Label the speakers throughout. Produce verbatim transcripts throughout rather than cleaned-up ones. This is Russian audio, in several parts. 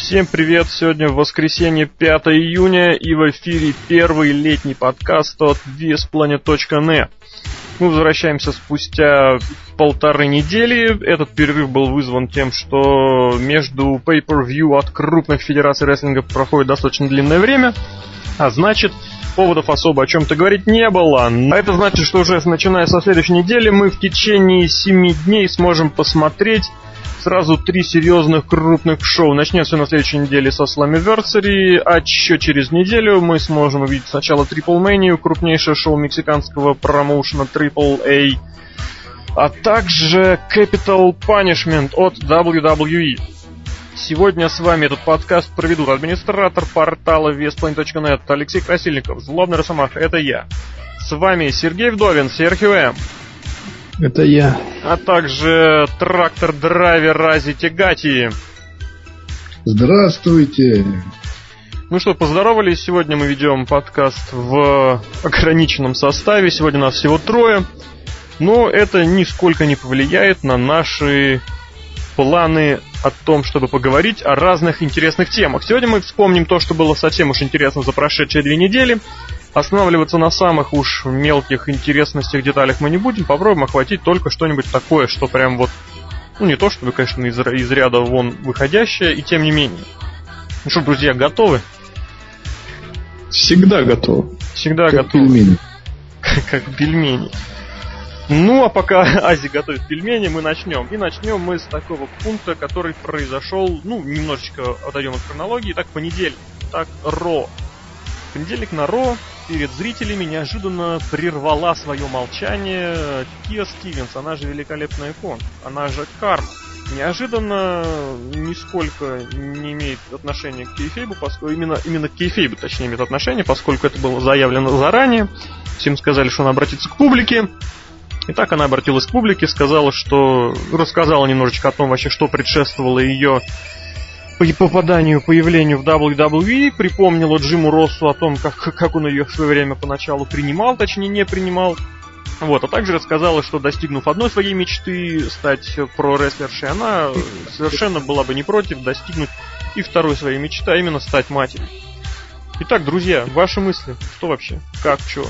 Speaker 1: Всем привет! Сегодня воскресенье, пятое июня, и в эфире первый летний подкаст от ви эс планет точка нет. Мы возвращаемся спустя полторы недели. Этот перерыв был вызван тем, что между pay-per-view от крупных федераций рестлинга проходит достаточно длинное время, а значит, поводов особо о чем-то говорить не было. А это значит, что уже начиная со следующей недели мы в течение семи дней сможем посмотреть сразу три серьезных крупных шоу. Начнем все на следующей неделе со Slammiversary, а еще через неделю мы сможем увидеть сначала Triple Mania, крупнейшее шоу мексиканского промоушена Triple A, а также Capital Punishment от дабл ю дабл ю и. Сегодня с вами этот подкаст проведут администратор портала ви эс планет точка нет Алексей Красильников, Злобный Росомаха, это я. С вами Сергей Вдовин, Серхио М.
Speaker 2: Это я.
Speaker 1: А также трактор-драйвер Рази Тегати.
Speaker 2: Здравствуйте.
Speaker 1: Ну что, поздоровались. Сегодня мы ведем подкаст в ограниченном составе. Сегодня нас всего трое. Но это нисколько не повлияет на наши планы о том, чтобы поговорить о разных интересных темах. Сегодня мы вспомним то, что было совсем уж интересно за прошедшие две недели. Останавливаться на самых уж мелких интересностях, деталях мы не будем. Попробуем охватить только что-нибудь такое, что прям вот, ну не то чтобы, конечно, из, из ряда вон выходящее, и тем не менее. Ну что, друзья, готовы?
Speaker 2: Всегда готовы.
Speaker 1: Всегда
Speaker 2: как
Speaker 1: готовы.
Speaker 2: Пельмени.
Speaker 1: Как пельмени. Ну, а пока Ази готовит пельмени, мы начнем. И начнем мы с такого пункта, который произошел, ну, немножечко отойдем от хронологии. Так, понедельник. Так, Ро. В понедельник на Ро перед зрителями неожиданно прервала свое молчание Киа Стивенс, она же великолепная икона, она же Карма. Неожиданно нисколько не имеет отношения к кейфейбу, поскольку именно, именно к кейфейбу, точнее, имеет отношение, поскольку это было заявлено заранее. Всем сказали, что она обратится к публике. И так она обратилась к публике, сказала, что рассказала немножечко о том вообще, что предшествовало ее попаданию, появлению в дабл ю дабл ю и, припомнила Джиму Россу о том, как, как он ее в свое время поначалу принимал, точнее не принимал. Вот, а также рассказала, что достигнув одной своей мечты стать про-рестлершей, она совершенно была бы не против достигнуть и второй своей мечты, а именно стать матерью. Итак, друзья, ваши мысли, что вообще, как, чё?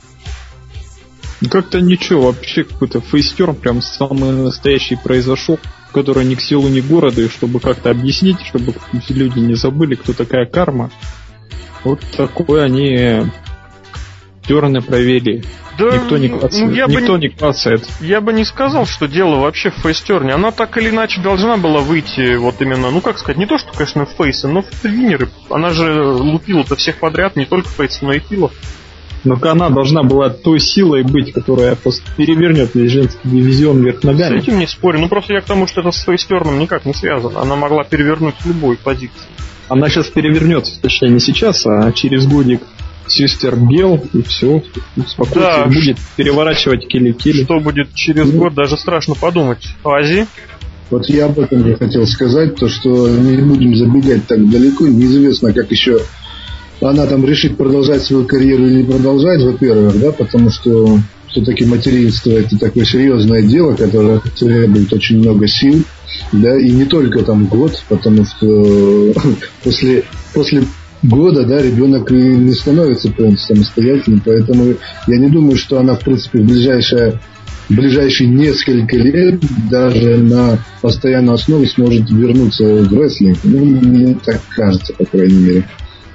Speaker 2: Как-то ничего, вообще какой-то фейстерн прям самый настоящий произошел, который ни к селу, ни к городу, и чтобы как-то объяснить, чтобы люди не забыли, кто такая Карма. Вот такое они терны провели.
Speaker 1: Да,
Speaker 2: никто не клацает.
Speaker 1: Ну, я
Speaker 2: никто
Speaker 1: бы,
Speaker 2: не клацает.
Speaker 1: Я бы не сказал, что дело вообще в фейстерне. Она так или иначе должна была выйти вот именно, ну как сказать, не то, что, конечно, в фейсы, но в твиннеры. Она же лупила-то всех подряд, не только фейсов, но и хилов.
Speaker 2: Но она должна была той силой быть, которая просто перевернет весь женский дивизион вверх ногами.
Speaker 1: С этим не спорю. Ну просто я к тому, что это с фейстерном никак не связано. Она могла перевернуть любой позиции.
Speaker 2: Она сейчас перевернется, точнее не сейчас, а через годик Сестер Бел, и все. Спокойно да, будет переворачивать кили-кили.
Speaker 1: Что будет через год, даже страшно подумать. Ази?
Speaker 3: Вот я об этом же хотел сказать, то что не будем забегать так далеко. Неизвестно, как еще она там решит продолжать свою карьеру или не продолжать, во-первых, да, потому что все-таки материнство это такое серьезное дело, которое требует очень много сил, да, и не только там год, потому что после, после года, да, ребенок не становится полностью самостоятельным, поэтому я не думаю, что она, в принципе, в ближайшее в ближайшие несколько лет даже на постоянной основе сможет вернуться в рестлинг. Ну, мне так кажется, по крайней мере.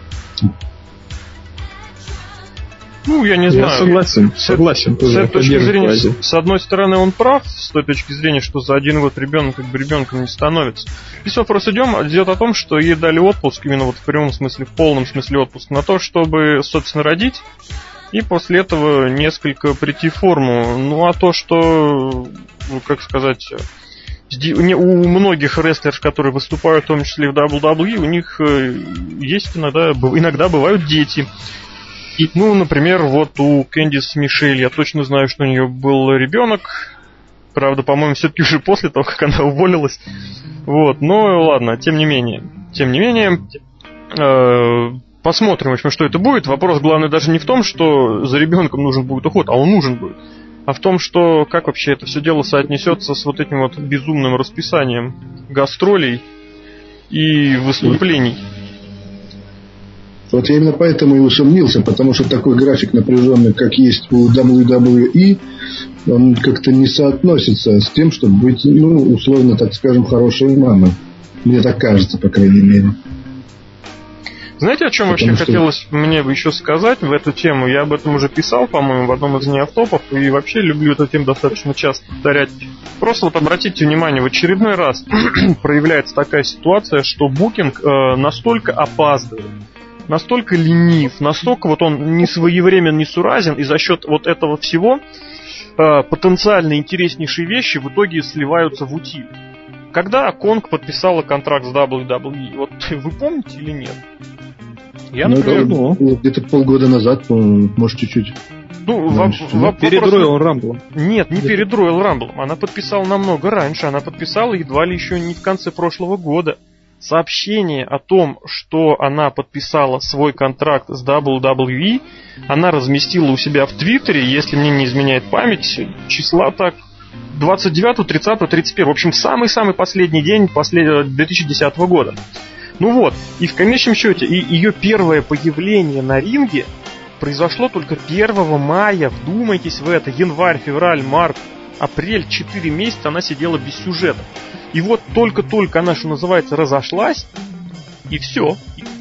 Speaker 1: Ну, я не знаю.
Speaker 2: Я согласен,
Speaker 1: с,
Speaker 2: согласен.
Speaker 1: С, с этой точки зрения, с, с одной стороны, он прав, с той точки зрения, что за один год ребенок как бы ребенком не становится. Здесь вопрос идем, идет о том, что ей дали отпуск, именно вот в прямом смысле, в полном смысле отпуск, на то, чтобы, собственно, родить, и после этого несколько прийти в форму. Ну, а то, что, как сказать, у многих рестлеров, которые выступают, в том числе и в дабл ю дабл ю и, у них есть иногда, иногда бывают дети. И, ну, например, вот у Кэндис Мишель, я точно знаю, что у нее был ребенок. Правда, по-моему, все-таки уже после того, как она уволилась. Вот, но ладно, тем не менее. Тем не менее, э, посмотрим, в общем, что это будет. Вопрос главный даже не в том, что за ребенком нужен будет уход, а он нужен будет. А в том, что как вообще это все дело соотнесется с вот этим вот безумным расписанием гастролей и выступлений.
Speaker 3: Вот я именно поэтому и усомнился, потому что такой график напряженный, как есть у дабл ю дабл ю и, он как-то не соотносится с тем, чтобы быть, ну, условно, так скажем, хорошей мамой. Мне так кажется, по крайней мере.
Speaker 1: Знаете, о чем Потому вообще что... хотелось мне бы еще сказать в эту тему? Я об этом уже писал, по-моему, в одном из неавтопов, и вообще люблю эту тему достаточно часто повторять. Просто вот обратите внимание, в очередной раз проявляется такая ситуация, что букинг э, настолько опаздывает, настолько ленив, настолько вот он не своевременно, не суразен, и за счет вот этого всего э, потенциально интереснейшие вещи в итоге сливаются в утиль. Когда Конг подписала контракт с дабл ю дабл ю и, вот вы помните или нет? Я,
Speaker 3: ну,
Speaker 1: например...
Speaker 3: ну, где-то полгода назад, может, чуть-чуть.
Speaker 1: Ну, во-
Speaker 2: во- перед
Speaker 1: вопрос...
Speaker 2: Royal Rumble.
Speaker 1: Нет, не перед Royal Rumble. Она подписала намного раньше. Она подписала едва ли еще не в конце прошлого года. Сообщение о том, что она подписала свой контракт с дабл ю дабл ю и, она разместила у себя в Твиттере, если мне не изменяет память, числа так двадцать девятого, тридцатого, тридцать первого. В общем, в самый-самый последний день после две тысячи десятого года. Ну вот, и в конечном счете, и ее первое появление на ринге произошло только первого мая. Вдумайтесь в это. Январь, февраль, март, апрель, четыре месяца она сидела без сюжета. И вот только-только она, что называется, разошлась, и все.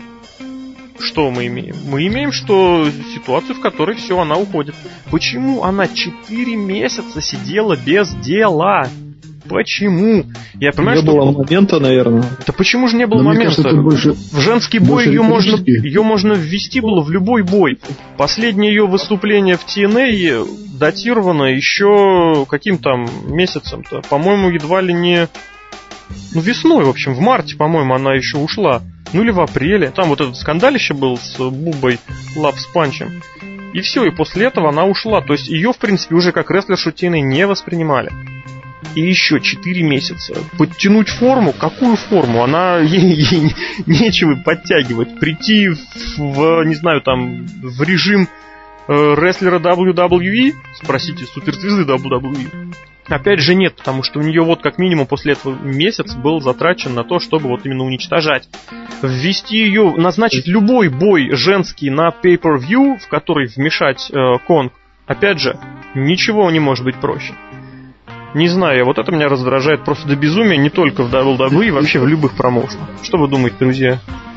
Speaker 1: Что мы имеем? Мы имеем, что ситуацию, в которой все, она уходит. Почему она четыре месяца сидела без дела? Почему? Я понимаю,
Speaker 2: не
Speaker 1: что...
Speaker 2: было момента, наверное.
Speaker 1: Да почему же не было
Speaker 3: Но
Speaker 1: момента?
Speaker 3: Кажется, больше,
Speaker 1: в женский бой ее можно, ее можно ввести было в любой бой. Последнее ее выступление в ти эн эй датировано еще каким там месяцем-то? По-моему, едва ли не... Ну, весной, в общем, в марте, по-моему, она еще ушла. Ну, или в апреле. Там вот этот скандалище был с Бубой Лав с Панчем. И все, и после этого она ушла. То есть ее, в принципе, уже как рестлершу ти эн эй не воспринимали. И еще четыре месяца. Подтянуть форму? Какую форму? Она ей, ей нечего подтягивать. Прийти в, в, не знаю, там, в режим э, рестлера дабл ю дабл ю и? Спросите, суперзвезды дабл ю дабл ю и. Опять же нет, потому что у нее вот как минимум после этого месяц был затрачен на то, чтобы вот именно уничтожать. Ввести ее, назначить любой бой женский на pay-per-view, в который вмешать э, Конг. Опять же, ничего не может быть проще. Не знаю, вот это меня раздражает просто до безумия, не только в дабл ю дабл ю и, вообще в любых промоушенах. Что вы думаете, друзья?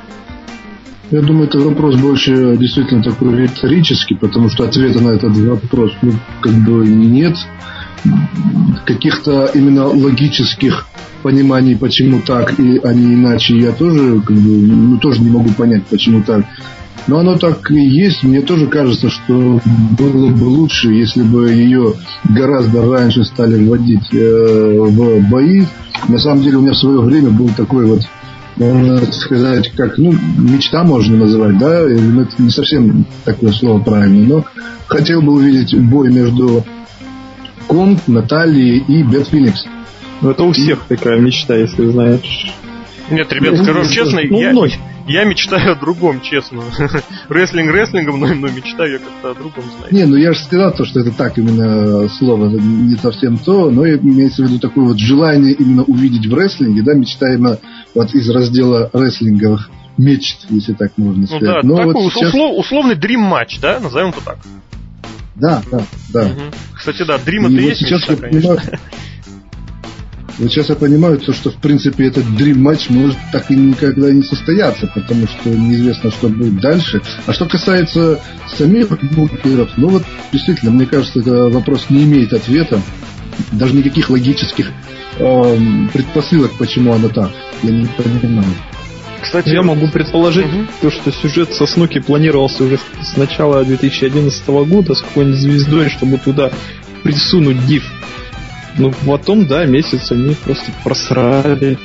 Speaker 3: Я думаю, это вопрос больше действительно такой риторический, потому что ответа на этот вопрос, ну, как бы нет. Каких-то именно логических пониманий, почему так, и а не иначе, я тоже, как бы, ну, тоже не могу понять, почему так. Но оно так и есть. Мне тоже кажется, что было бы лучше, если бы ее гораздо раньше стали вводить э, в бои. На самом деле у меня в свое время был такой вот, можно сказать, как, ну, мечта можно называть, да, это не совсем такое слово правильное, но хотел бы увидеть бой между Конг, Натальей и Бет Феникс.
Speaker 2: Ну, это у всех и... такая мечта, если знаешь.
Speaker 1: Нет, ребят, скажу вам честно,
Speaker 2: ну,
Speaker 1: я,
Speaker 2: ну.
Speaker 1: я мечтаю о другом, честно. Рестлинг рестлингом, но, но мечтаю я как-то о другом, знаете.
Speaker 3: Не, ну я же сказал то, что это так именно слово, не совсем то, но имеется в виду такое вот желание именно увидеть в рестлинге, да, мечтаемо вот из раздела рестлинговых мечт, если так можно сказать.
Speaker 1: Ну да,
Speaker 3: но
Speaker 1: такой
Speaker 3: вот сейчас...
Speaker 1: услов, условный дрим матч, да, назовем это так.
Speaker 3: Да, да, да.
Speaker 1: Угу. Кстати, да, дрим это и
Speaker 3: вот
Speaker 1: есть
Speaker 3: сейчас
Speaker 1: мечта, конечно.
Speaker 3: Понимаю... Вот сейчас я понимаю, то, что в принципе этот Dream матч может так и никогда не состояться, потому что неизвестно, что будет дальше. А что касается самих букеров, ну вот действительно, мне кажется, этот вопрос не имеет ответа. Даже никаких логических э, предпосылок, почему она так. Я не понимаю.
Speaker 2: Кстати, я могу предположить, угу. то, что сюжет со Снуки планировался уже с начала две тысячи одиннадцатого года с какой-нибудь звездой, чтобы туда присунуть див. Ну, потом, да, месяц они просто просрали.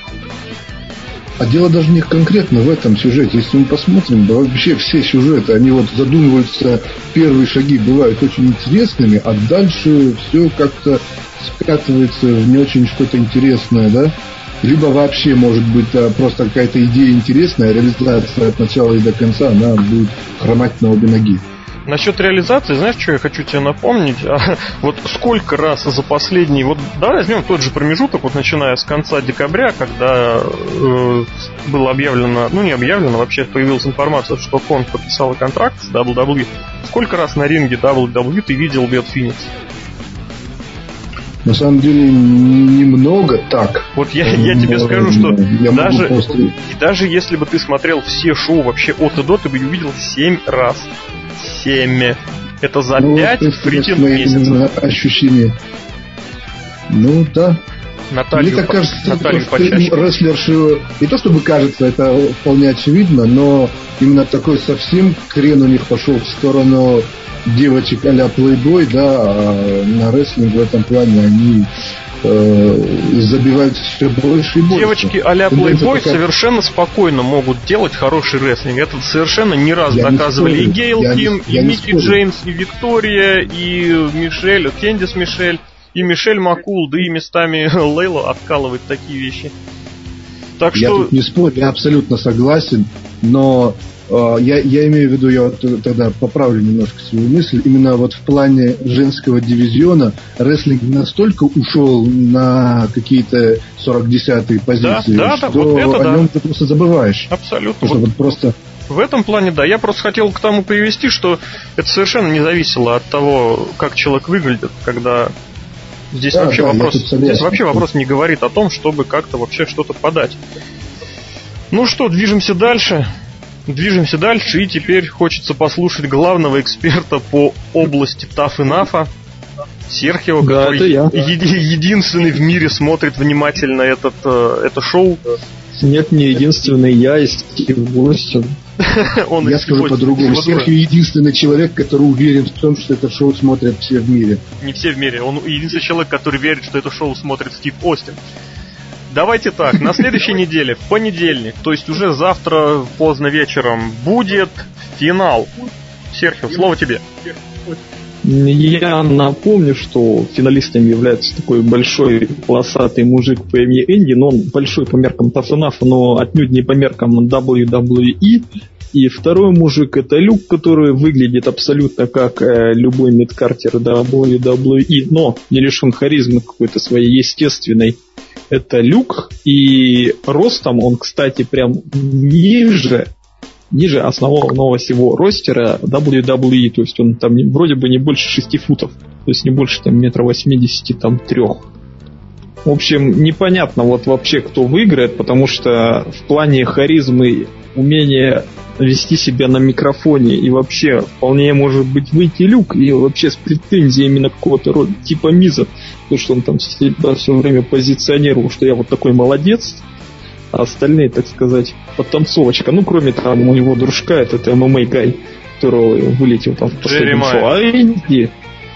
Speaker 3: А дело даже не конкретно в этом сюжете. Если мы посмотрим, да, вообще все сюжеты, они вот задумываются, первые шаги бывают очень интересными, а дальше все как-то скатывается в не очень что-то интересное, да? Либо вообще, может быть, просто какая-то идея интересная, реализация от начала и до конца, она будет хромать на обе ноги.
Speaker 1: Насчет реализации, знаешь, что я хочу тебе напомнить? А, вот сколько раз за последний... Вот давай возьмем тот же промежуток, вот начиная с конца декабря, когда э, было объявлено, ну не объявлено, вообще появилась информация, что Конг подписал контракт с дабл ю дабл ю и. Сколько раз на ринге дабл ю дабл ю и ты видел Бет Феникс?
Speaker 3: На самом деле немного так.
Speaker 1: Вот я, я тебе скажу, что даже, просто... даже если бы ты смотрел все шоу вообще от и до, ты бы увидел семь раз. Семь. Это за ну, пять фритинг месяцев.
Speaker 3: Ощущение. Ну да.
Speaker 1: Наталью,
Speaker 3: Мне так кажется,
Speaker 1: Наталью
Speaker 3: что рестлерши, не то чтобы кажется, это вполне очевидно, но именно такой совсем крен у них пошел в сторону девочек а-ля Playboy, да, а на рестлинг в этом плане они э, забивают все больше и больше.
Speaker 1: Девочки а-ля Playboy пока... совершенно спокойно могут делать хороший рестлинг. Это совершенно не раз я доказывали не и Гейл Ким, и Микки Джеймс, и Виктория, и Мишель, Кендис Мишель, и Мишель Маккул, да и местами Лейла откалывает такие вещи. Так что...
Speaker 3: Я тут не спорю, я абсолютно согласен, но Я, я имею в виду, я вот тогда поправлю немножко свою мысль, именно вот в плане женского дивизиона рестлинг настолько ушел на какие-то сорок десятые позиции,
Speaker 1: да, да,
Speaker 3: что
Speaker 1: да, вот это
Speaker 3: о
Speaker 1: да.
Speaker 3: нем ты просто забываешь.
Speaker 1: Абсолютно.
Speaker 3: Вот. Вот просто...
Speaker 1: В этом плане, да, я просто хотел к тому привести, что это совершенно не зависело от того, как человек выглядит, когда здесь, да, вообще, да, вопрос, здесь вообще вопрос не говорит о том, чтобы как-то вообще что-то подать. Ну что, движемся дальше. Движемся дальше, и теперь хочется послушать главного эксперта по области Tough Enough, Серхио, да, который еди- единственный в мире смотрит внимательно этот, это шоу.
Speaker 2: Нет, не единственный, я и Стив Остин.
Speaker 3: Я скажу по-другому. Серхио единственный человек, который уверен в том, что это шоу смотрят все в мире.
Speaker 1: Не все в мире, он единственный человек, который верит, что это шоу смотрит Стив Остин. Давайте так, на следующей неделе, в понедельник, то есть уже завтра поздно вечером, будет финал. Серхио, слово тебе.
Speaker 2: Я напомню, что финалистом является такой большой полосатый мужик по имени Энди, но он большой по меркам Tough Enough, но отнюдь не по меркам дабл ю дабл ю и. И второй мужик — это Люк, который выглядит абсолютно как э, любой мидкартер дабл ю дабл ю и, но не лишен харизмы какой-то своей естественной. Это Люк, и ростом он, кстати, прям ниже, ниже основного всего ростера дабл ю дабл ю и, то есть он там не, вроде бы не больше шести футов, то есть не больше там метра восьмидесяти, там трех. В общем, непонятно вот вообще кто выиграет, потому что в плане харизмы, умения вести себя на микрофоне и вообще вполне может быть выйти Люк и вообще с претензиями на какого-то рода типа Миза, потому что он там себя все время позиционировал, что я вот такой молодец, а остальные, так сказать, подтанцовочка. Ну, кроме там у него дружка, этот эм эм а-гай, которого вылетел там в последнем шоу. А Энди...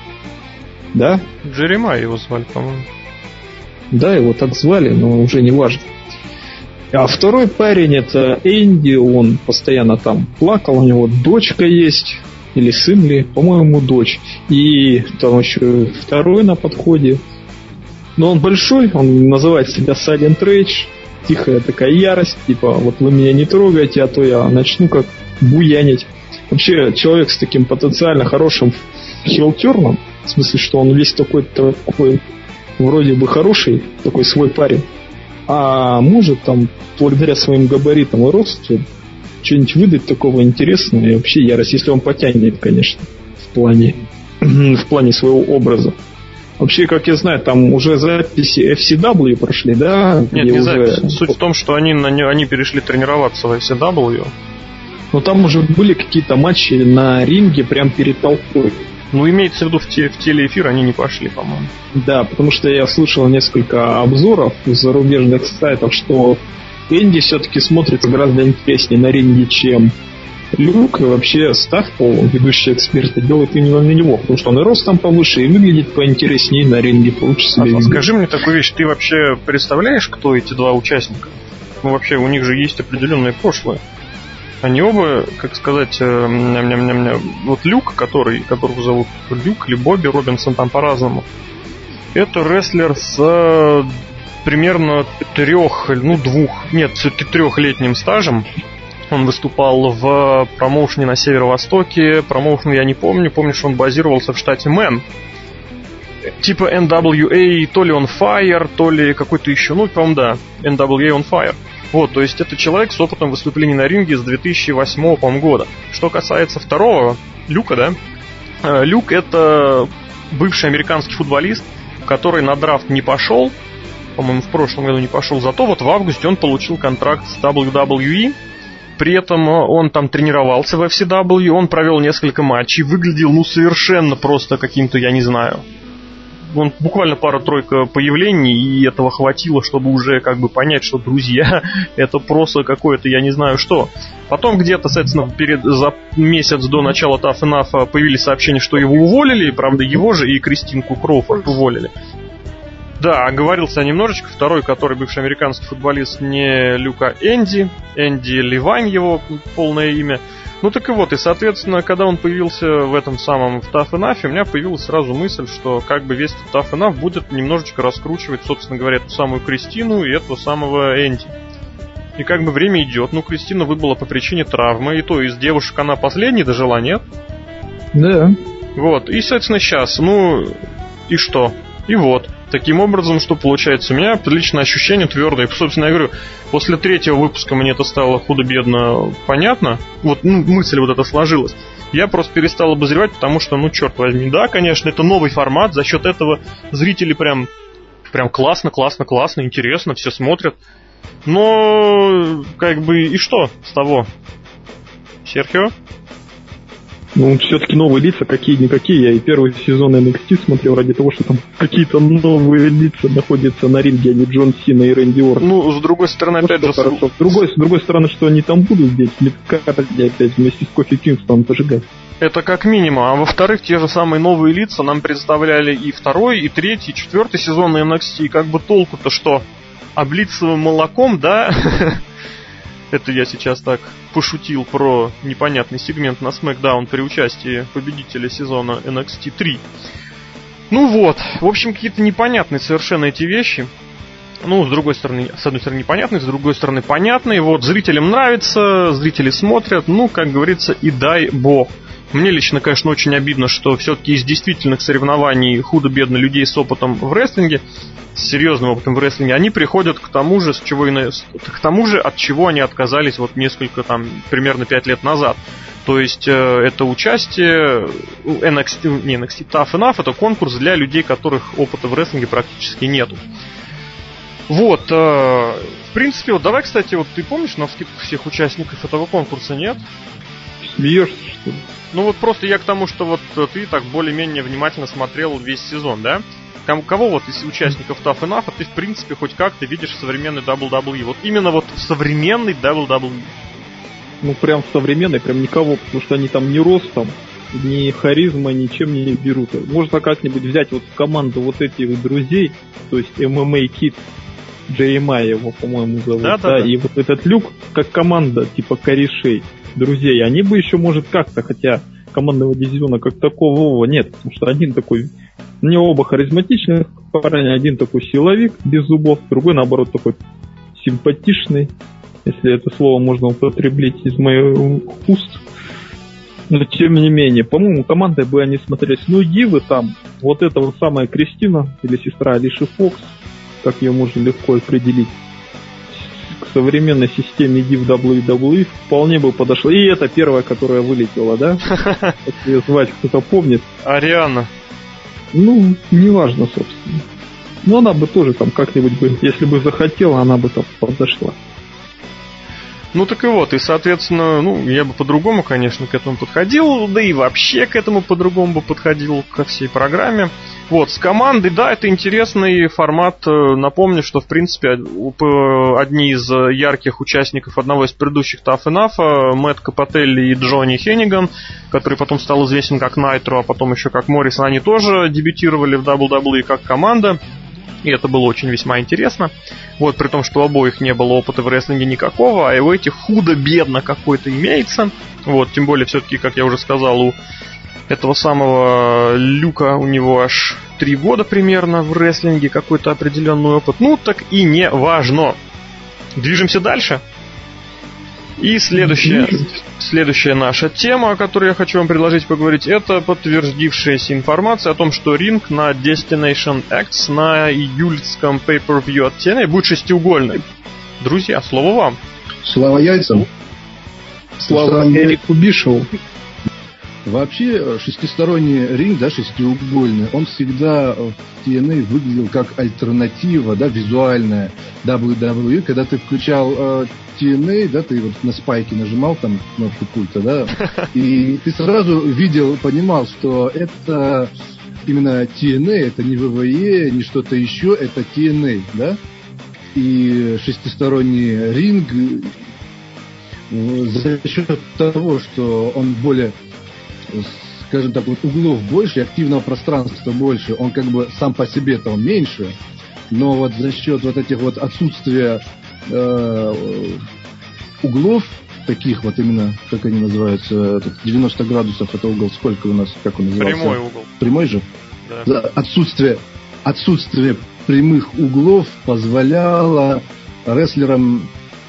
Speaker 2: Да?
Speaker 1: Джеремай его звали, по-моему.
Speaker 2: Да, его так звали, но уже не важно. А второй парень — это Энди, он постоянно там плакал, у него дочка есть, или сын ли, по-моему, дочь. И там еще второй на подходе. Но он большой, он называет себя Silent Rage, тихая такая ярость, типа вот вы меня не трогаете, а то я начну как буянить. Вообще человек с таким потенциально хорошим хилтерном, в смысле, что он весь такой, такой вроде бы хороший, такой свой парень. А может там, благодаря своим габаритам и росту, что-нибудь выдать такого интересного и вообще ярость, если он потянет, конечно, в плане, в плане своего образа. Вообще, как я знаю, там уже записи эф си дабл ю прошли, да?
Speaker 1: Нет, не уже... запись. Суть в том, что они, на не... они перешли тренироваться в эф си дабл ю.
Speaker 2: Но там уже были какие-то матчи на ринге прямо перед толпой.
Speaker 1: Ну, имеется в виду, в, те, в телеэфир они не пошли, по-моему.
Speaker 2: Да, потому что я слышал несколько обзоров из зарубежных сайтов, что Энди все-таки смотрится гораздо интереснее на ринге, чем Люк. И вообще ставку ведущие эксперты делают именно на него, потому что он и рост там повыше, и выглядит поинтереснее на ринге, получше себя
Speaker 1: а, скажи мне такую вещь, ты вообще представляешь, кто эти два участника? Ну, вообще, у них же есть определенное прошлое. Они оба, как сказать, ням-ням-ням-ням. Вот Люк, который, которого зовут Люк или Бобби Робинсон, там по-разному. Это рестлер с примерно трех, ну двух, нет, трехлетним стажем. Он выступал в промоушене на Северо-Востоке. Промоушен я не помню. Помню, что он базировался в штате Мэн. Типа эн дабл ю эй, то ли on Fire, то ли какой-то еще, ну, по-моему, да, эн дабл ю эй on Fire. Вот, то есть это человек с опытом выступлений на ринге с две тысячи восьмого, по-моему, года. Что касается второго, Люка, да? Люк — это бывший американский футболист, который на драфт не пошел, по-моему, в прошлом году не пошел, зато вот в августе он получил контракт с дабл ю дабл ю и. При этом он там тренировался в эф си дабл ю, он провел несколько матчей, выглядел, ну, совершенно просто каким-то, я не знаю... Он буквально пара-тройка появлений, и этого хватило, чтобы уже как бы понять, что, друзья, это просто какое-то, я не знаю что. Потом где-то, соответственно, перед, за месяц до начала Tough Enough появились сообщения, что его уволили, правда, его же и Кристинку Кроуфорд уволили. Да, оговорился я немножечко. Второй, который бывший американский футболист, не Люка Энди, Энди Ливайн его полное имя. Ну так и вот, и соответственно, когда он появился в этом самом в Tough Enough, у меня появилась сразу мысль, что как бы весь Tough Enough будет немножечко раскручивать, собственно говоря, эту самую Кристину и этого самого Энди. И как бы время идет, ну Кристина выбыла по причине травмы, и то из девушек она последней дожила, нет?
Speaker 2: Да.
Speaker 1: Вот, и соответственно сейчас, ну и что? И вот. Таким образом, что получается, у меня личное ощущение твердое. Собственно, я говорю, после третьего выпуска мне это стало худо-бедно понятно. Вот, ну, мысль вот эта сложилась. Я просто перестал обозревать, потому что, ну, черт возьми, да, конечно, это новый формат. За счет этого зрители прям, прям классно, классно, классно, интересно, все смотрят. Но, как бы, и что с того? Серхио?
Speaker 2: Ну, все-таки новые лица какие-никакие. Я и первый сезон эн экс ти смотрел ради того, что там какие-то новые лица находятся на ринге, а не Джон Сина и Рэнди Ортон.
Speaker 1: Ну, с другой стороны,
Speaker 2: ну,
Speaker 1: опять же...
Speaker 2: Хорошо. С другой, с другой стороны, что они там будут здесь, Мидкарди опять вместе с Кофи Кингстоном пожигать.
Speaker 1: Это как минимум. А во-вторых, те же самые новые лица нам представляли и второй, и третий, и четвертый сезон эн экс ти. И как бы толку-то что? Облиться молоком, да? Это я сейчас так пошутил про непонятный сегмент на SmackDown при участии победителя сезона эн экс ти три. Ну вот, в общем, какие-то непонятные совершенно эти вещи. Ну, с другой стороны, с одной стороны непонятные, с другой стороны понятные. Вот, зрителям нравится, зрители смотрят, ну, как говорится, и дай бог. Мне лично, конечно, очень обидно, что все-таки из действительных соревнований худо-бедно людей с опытом в рестлинге, с серьезным опытом в рестлинге, они приходят к тому же, с чего и на... к тому же, от чего они отказались вот несколько, там, примерно пять лет назад. То есть, э, это участие эн экс ти, не эн экс ти, Tough Enough, это конкурс для людей, которых опыта в рестлинге практически нету. Вот, э, в принципе, вот давай, кстати, вот ты помнишь навскидку всех участников этого конкурса, нет?
Speaker 2: Смеешься, что ли?
Speaker 1: Ну вот просто я к тому, что вот ты так более-менее внимательно смотрел весь сезон, да? Кого вот из участников Tough Enough ты, в принципе, хоть как-то видишь в современной дабл ю дабл ю и? Вот именно вот в современной дабл ю дабл ю и.
Speaker 2: Ну, прям в современной, прям никого, потому что они там ни ростом, ни харизма, ничем не берут. Можно как-нибудь взять вот команду вот этих друзей, то есть эм эм эй Kid, джей эм ай его, по-моему, зовут, да, да, да, и вот этот Люк, как команда, типа корешей, друзей, они бы еще, может, как-то, хотя командного дивизиона как такового нет, потому что один такой, не оба харизматичных парни, один такой силовик без зубов, другой, наоборот, такой симпатичный, если это слово можно употреблять из моих уст. Но тем не менее, по-моему, командой бы они смотрелись. Ну, дивы там, вот эта вот самая Кристина, или сестра Алиши Фокс, как ее можно легко определить, к современной системе див дабл ю дабл ю и вполне бы подошла. И это первая, которая вылетела, да? Как ее звать, кто-то помнит?
Speaker 1: Ариана.
Speaker 2: Ну, неважно, собственно. Но она бы тоже там как-нибудь бы, если бы захотела, она бы там подошла.
Speaker 1: Ну так и вот, и соответственно, ну, я бы по-другому, конечно, к этому подходил, да и вообще к этому по-другому бы подходил, ко всей программе. Вот, с командой, да, это интересный формат. Напомню, что, в принципе, одни из ярких участников одного из предыдущих Tough Enough, Мэтт Капотелли и Джонни Хенниган, который потом стал известен как Найтро, а потом еще как Моррисон, они тоже дебютировали в дабл ю дабл ю и как команда. И это было очень весьма интересно. Вот, при том, что у обоих не было опыта в рестлинге никакого, а у этих худо-бедно какой-то имеется. Вот, тем более, все-таки, как я уже сказал, у этого самого Люка у него аж три года примерно в рестлинге, какой-то определенный опыт. Ну, так и не важно. Движемся дальше. И следующая, следующая наша тема, о которой я хочу вам предложить поговорить, это подтвердившаяся информация о том, что ринг на Destination X на июльском Pay-Per-View от ти эн эй будет шестиугольный. Друзья, слово вам.
Speaker 3: Слава яйцам.
Speaker 2: Слава Эрику Бишеву.
Speaker 3: Вообще, шестисторонний ринг, да, шестиугольный, он всегда в ти эн эй выглядел как альтернатива, да, визуальная дабл ю дабл ю и. Когда ты включал э, ти эн эй, да, ты вот на спайке нажимал там кнопку пульта, да, и ты сразу видел, понимал, что это именно ти эн эй, это не вэ вэ е, не что-то еще, это ти эн эй, да. И шестисторонний ринг за счет того, что он более, скажем так, вот углов больше, активного пространства больше, он как бы сам по себе-то он меньше, но вот за счет вот этих вот отсутствия э, углов, таких вот именно, как они называются, девяносто градусов, это угол сколько у нас, как он называется?
Speaker 1: Прямой угол.
Speaker 3: Прямой же? Да. Отсутствие, отсутствие прямых углов позволяло рестлерам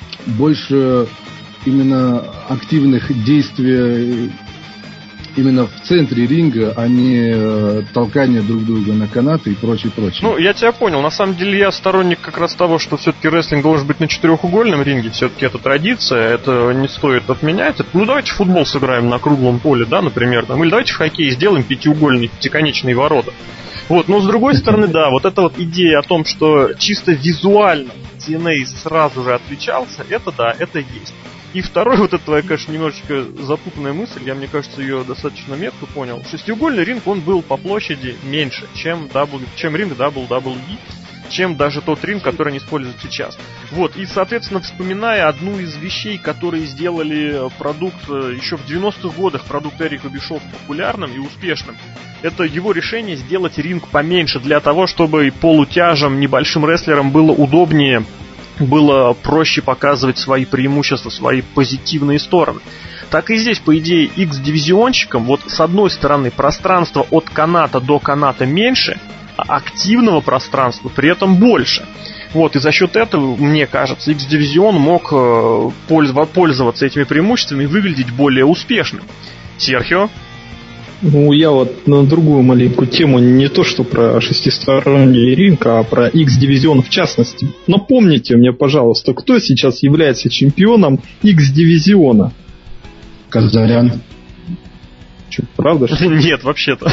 Speaker 3: больше именно активных действий именно в центре ринга, а не э, толкание друг друга на канаты и прочее, прочее.
Speaker 1: Ну, я тебя понял. На самом деле я сторонник как раз того, что все-таки рестлинг должен быть на четырехугольном ринге. Все-таки это традиция, это не стоит отменять. Это, ну, давайте в футбол сыграем на круглом поле, да, например. Там, или давайте в хоккей сделаем пятиугольные, пятиконечные ворота. Вот, но с другой стороны, да, вот эта вот идея о том, что чисто визуально ти эн эй сразу же отличался, это да, это есть. И второй, вот это твоя, конечно, немножечко запутанная мысль, я, мне кажется, ее достаточно метко понял. Шестиугольный ринг, он был по площади меньше, чем, w, чем ринг дабл ю дабл ю и, чем даже тот ринг, который они используют сейчас. Вот, и, соответственно, вспоминая одну из вещей, которые сделали продукт еще в девяностых годах, продукт Эрика Бишоффа популярным и успешным, это его решение сделать ринг поменьше для того, чтобы полутяжам, небольшим рестлерам было удобнее, было проще показывать свои преимущества, свои позитивные стороны. Так и здесь, по идее, X-дивизионщикам, вот с одной стороны, пространство от каната до каната меньше, а активного пространства при этом больше. Вот, и за счет этого, мне кажется, X-дивизион мог пользоваться этими преимуществами и выглядеть более успешным. Серхио?
Speaker 2: Ну, я вот на другую маленькую тему, не то что про шестисторонний ринг, а про X-дивизион в частности. Напомните мне, пожалуйста, кто сейчас является чемпионом X-дивизиона?
Speaker 3: Казарян.
Speaker 2: Че, правда, что ли?
Speaker 1: Нет, вообще-то.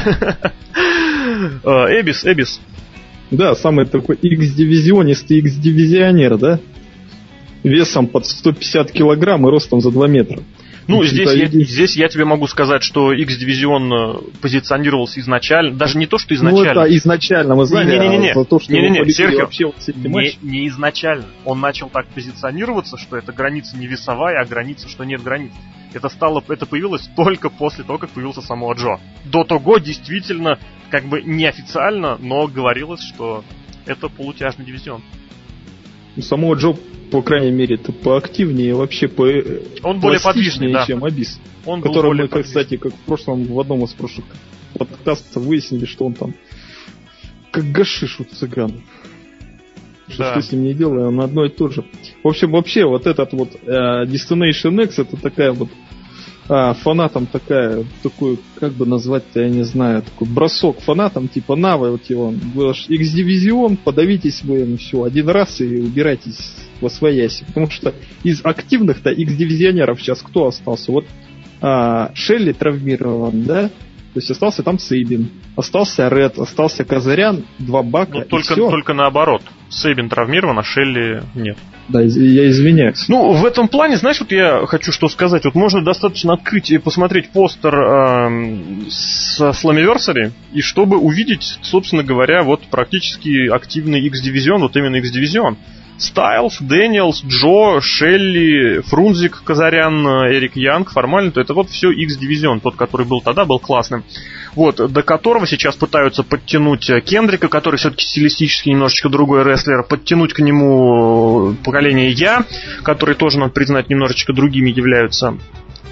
Speaker 1: Эбис, Эбис.
Speaker 2: Да, самый такой X-дивизионистый X-дивизионер, да? Весом под сто пятьдесят килограмм и ростом за два метра.
Speaker 1: Ну, здесь я, здесь я тебе могу сказать, что X-дивизион позиционировался изначально, даже не то, что изначально.
Speaker 2: Ну, это изначально, мы знаем,
Speaker 1: не-не-не,
Speaker 2: за то, что
Speaker 1: не, не, не, Серхио,
Speaker 2: вообще вот все эти матчи.
Speaker 1: Не, не изначально. Он начал так позиционироваться, что это граница не весовая, а граница, что нет границ. Это стало, это появилось только после того, как появился Самоа Джо. До того действительно, как бы неофициально, но говорилось, что это полутяжный дивизион.
Speaker 2: Самоа Джо, по крайней мере, это поактивнее, вообще по
Speaker 1: он более подвижный, да.
Speaker 2: чем Абис.
Speaker 1: Он
Speaker 2: который мы, как, кстати, как в прошлом, в одном из прошлых подкастов выяснили, что он там как гашиш у цыган. Что, да. Что с ним не делаем, он одно и то же. В общем, вообще, вот этот вот э, Destination X, это такая вот а, фанатам такая, такой, как бы назвать-то, я не знаю, такой бросок фанатам, типа, на, вот его, X-дивизион, подавитесь вы, ну все, один раз и убирайтесь во свояси. Потому что из активных-то X-дивизионеров сейчас кто остался? Вот а, Шелли травмирован, да? То есть остался там Сейбин, остался Ред, остался Казарян, два Бака.
Speaker 1: Ну, только, только наоборот. Сейбин травмирован, а Шелли нет.
Speaker 2: Да, я извиняюсь.
Speaker 1: Ну, в этом плане, знаешь, вот я хочу что сказать. Вот можно достаточно открыть и посмотреть постер э, с Slammiversary, и чтобы увидеть, собственно говоря, вот практически активный X-дивизион, вот именно X-дивизион. Стайлз, Дэниелс, Джо, Шелли, Фрунзик, Казарян, Эрик Янг, формально, то это вот все X-дивизион, тот, который был тогда, был классным. Вот, до которого сейчас пытаются подтянуть Кендрика, который все-таки стилистически немножечко другой рестлер, подтянуть к нему поколение Я, которые тоже, надо признать, немножечко другими являются.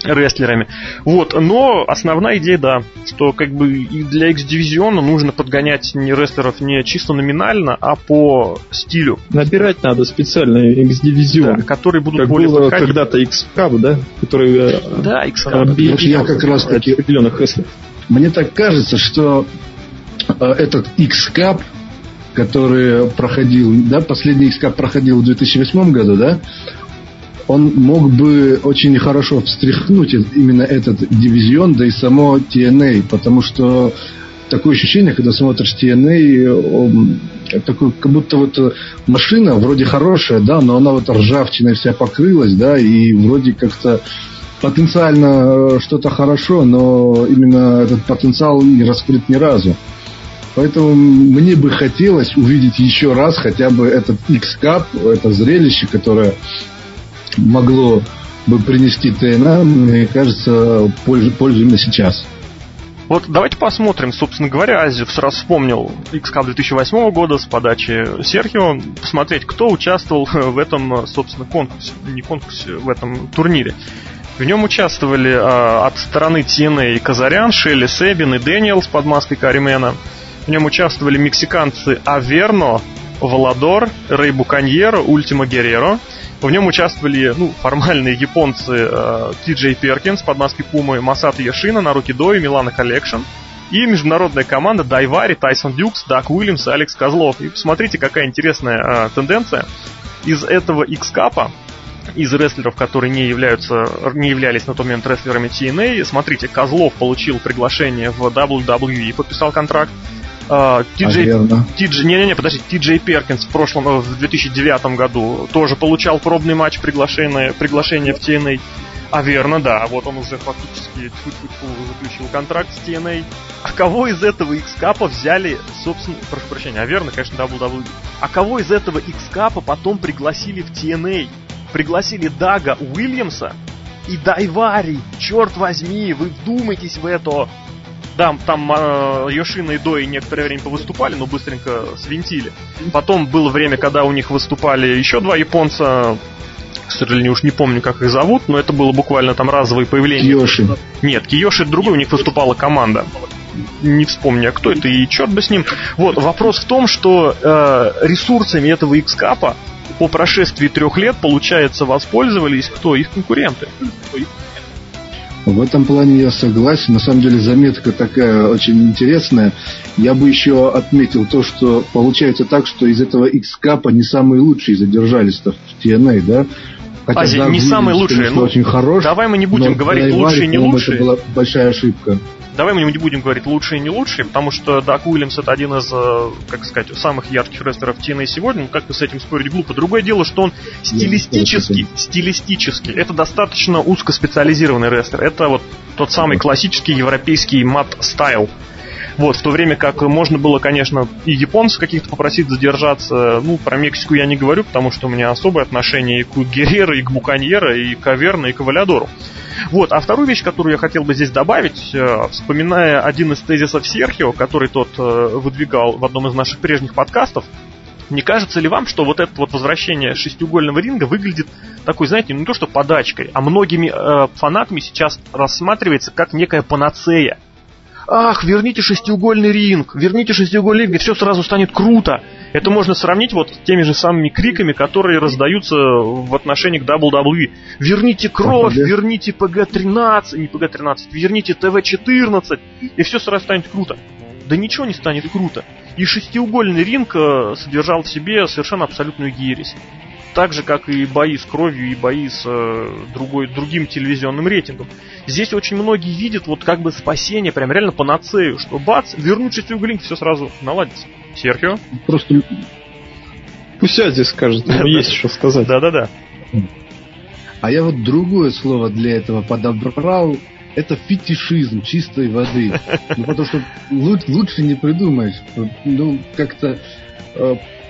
Speaker 1: рестлерами. Вот, но основная идея, да, что как бы и для X-дивизиона нужно подгонять не рестлеров не чисто номинально, а по стилю.
Speaker 2: Набирать надо специально X-дивизион. Да,
Speaker 1: которые будут
Speaker 2: как
Speaker 1: более
Speaker 2: было
Speaker 1: подходить.
Speaker 2: Когда-то X-Cup, да? Который
Speaker 1: да, X-Cup.
Speaker 3: Я как раз таки
Speaker 2: определенных рестлеров.
Speaker 3: Мне так кажется, что этот X-Cup, который проходил, да, последний X-Cup проходил в две тысячи восьмом году, да, он мог бы очень хорошо встряхнуть именно этот дивизион, да и само ти эн эй, потому что такое ощущение, когда смотришь ти эн эй, он, такой, как будто вот машина вроде хорошая, да, но она вот ржавчиной вся покрылась, да, и вроде как-то потенциально что-то хорошо, но именно этот потенциал не раскрыт ни разу. Поэтому мне бы хотелось увидеть еще раз хотя бы этот X-Cup, это зрелище, которое могло бы принести тэ эн а, мне кажется, пользу, пользу именно сейчас.
Speaker 1: Вот давайте посмотрим, собственно говоря, Азиев сразу вспомнил X-Cup две тысячи восьмого года с подачи Серхио, посмотреть, кто участвовал в этом, собственно, конкурсе, не конкурсе, в этом турнире. В нем участвовали а, от стороны ти эн эй Казарян, Шелли Себин и Дэниелс под маской Каримена. В нем участвовали мексиканцы Аверно, Валадор, Рэй Буканьеро, Ультимо Герреро. В нем участвовали, ну, формальные японцы э, Ти Джей Перкинс под маской Пумы, Масато Яшина, Наруки Дой, Милана Коллекшн. И международная команда Дайвари, Тайсон Дюкс, Дак Уильямс и Алекс Козлов. И посмотрите, какая интересная э, тенденция. Из этого X-Cup, из рестлеров, которые не являются, не являлись на тот момент рестлерами ти эн эй, смотрите, Козлов получил приглашение в дабл ю дабл ю и, подписал контракт. Ти Джей, Ти Джей, не-не-не, подожди, Ти Джей Перкинс в прошлом, в две тысячи девятом году тоже получал пробный матч, приглашение, приглашение в ти эн эй. А верно, да, вот он уже фактически заключил контракт с ти эн эй. А кого из этого X-Cup взяли, собственно, прошу прощения, а верно, конечно, дабл ю дабл ю и. А кого из этого X-Cup потом пригласили в ти эн эй? Пригласили Дага Уильямса и Дайвари. Черт возьми, вы вдумайтесь в это. Да, там э, Йошина и Дой некоторое время повыступали, но быстренько свинтили. Потом было время, когда у них выступали еще два японца. К сожалению, уж не помню, как их зовут, но это было буквально там разовое появление.
Speaker 3: Киёши.
Speaker 1: Нет, Киёши это другой, у них выступала команда. Не вспомню, а кто это, и черт бы с ним. Вот, вопрос в том, что э, ресурсами этого X-Cup по прошествии трех лет, получается, воспользовались кто? Их конкуренты.
Speaker 3: В этом плане я согласен. На самом деле заметка такая очень интересная. Я бы еще отметил то, что получается так, что из этого X-Cup не самые лучшие задержались-то в ти эн эй, да?
Speaker 1: Хотя Азия, не самые лучшие.
Speaker 3: Ну, очень хорош.
Speaker 1: Давай мы не будем говорить лучшие и не лучшие.
Speaker 3: Это была большая ошибка.
Speaker 1: Давай мы не будем говорить лучшие и не лучшие, потому что Дак Уильямс это один из, как сказать, самых ярких рестлеров ти эн эй сегодня. Ну, как-то с этим спорить глупо. Другое дело, что он стилистически, стилистически, это достаточно узкоспециализированный рестлер. Это вот тот самый классический европейский мат-стайл. Вот, в то время как можно было, конечно, и японцев каких-то попросить задержаться. Ну, про Мексику я не говорю, потому что у меня особое отношение и к Герреро, и к Буканьеро, и к Аверно, и к Валядору. Вот, а вторую вещь, которую я хотел бы здесь добавить, э, вспоминая один из тезисов Серхио, который тот э, выдвигал в одном из наших прежних подкастов, не кажется ли вам, что вот это вот возвращение шестиугольного ринга выглядит такой, знаете, не то что подачкой, а многими э, фанатами сейчас рассматривается как некая панацея? Ах, верните шестиугольный ринг, верните шестиугольный ринг, и все сразу станет круто. Это можно сравнить вот с теми же самыми криками, которые раздаются в отношении к дабл ю дабл ю и. Верните кровь, верните пэ гэ тринадцать, не пэ гэ тринадцать, верните тэ вэ четырнадцать, и все сразу станет круто. Да ничего не станет круто. И шестиугольный ринг содержал в себе совершенно абсолютную ересь. Так же, как и бои с кровью, и бои с э, другой, другим телевизионным рейтингом. Здесь очень многие видят вот как бы спасение, прям реально панацею, что бац, вернуть шестиугольник, все сразу наладится. Серхио?
Speaker 2: Просто пусть здесь скажет, ему есть что сказать.
Speaker 1: Да-да-да.
Speaker 3: А я вот другое слово для этого подобрал. Это фетишизм чистой воды. Ну, потому что лучше не придумаешь. Ну, как-то...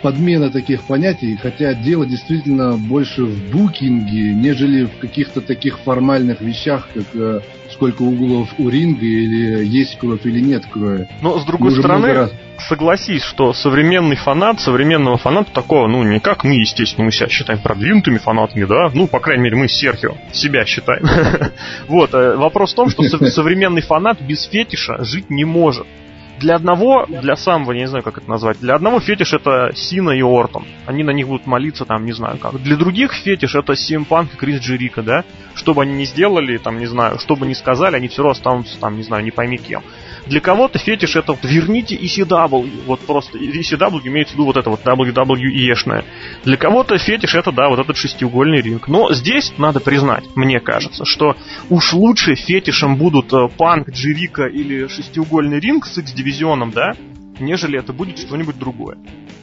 Speaker 3: подмена таких понятий, хотя дело действительно больше в букинге, нежели в каких-то таких формальных вещах, как э, сколько углов у ринга, или есть кровь или нет крови.
Speaker 1: Но, с другой стороны, раз... согласись, что современный фанат, современного фаната такого, ну, не как мы, естественно, мы себя считаем продвинутыми фанатами, да, ну, по крайней мере, мы с Серхио себя считаем. Вот, вопрос в том, что современный фанат без фетиша жить не может. Для одного, для самого, я не знаю, как это назвать, для одного фетиш это Сина и Ортон. Они на них будут молиться, там, не знаю как. Для других фетиш это си эм Punk и Крис Джерико, да? Что бы они ни сделали, там, не знаю, что бы ни сказали, они все равно останутся, там, не знаю, не пойми кем. Для кого-то фетиш это вот верните и си дабл ю, вот просто и си дабл ю имеется в виду вот это вот дабл ю дабл ю и-шное. Для кого-то фетиш это, да, вот этот шестиугольный ринг. Но здесь надо признать, мне кажется, что уж лучше фетишем будут Панк, Джерико или шестиугольный ринг с X-дивизионом, да, нежели это будет что-нибудь другое.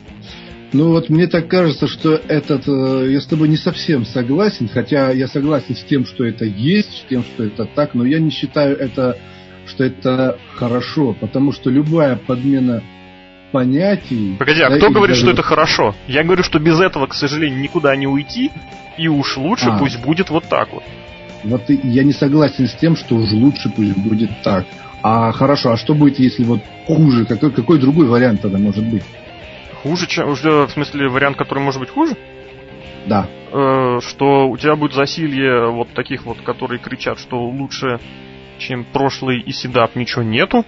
Speaker 3: Ну вот мне так кажется, что этот, э, я с тобой не совсем согласен, хотя я согласен с тем, что это есть, с тем, что это так, но я не считаю это, что это хорошо, потому что любая подмена понятий...
Speaker 1: Погоди, а да, кто говорит, даже... что это хорошо? Я говорю, что без этого, к сожалению, никуда не уйти, и уж лучше а. пусть будет вот так вот.
Speaker 3: Вот я не согласен с тем, что уж лучше пусть будет так. А хорошо, а что будет, если вот хуже? Какой, какой другой вариант тогда может быть?
Speaker 1: Хуже, чем... В смысле, вариант, который может быть хуже?
Speaker 3: Да.
Speaker 1: Э, что у тебя будет засилье вот таких вот, которые кричат, что лучше, чем прошлый и седап, ничего нету.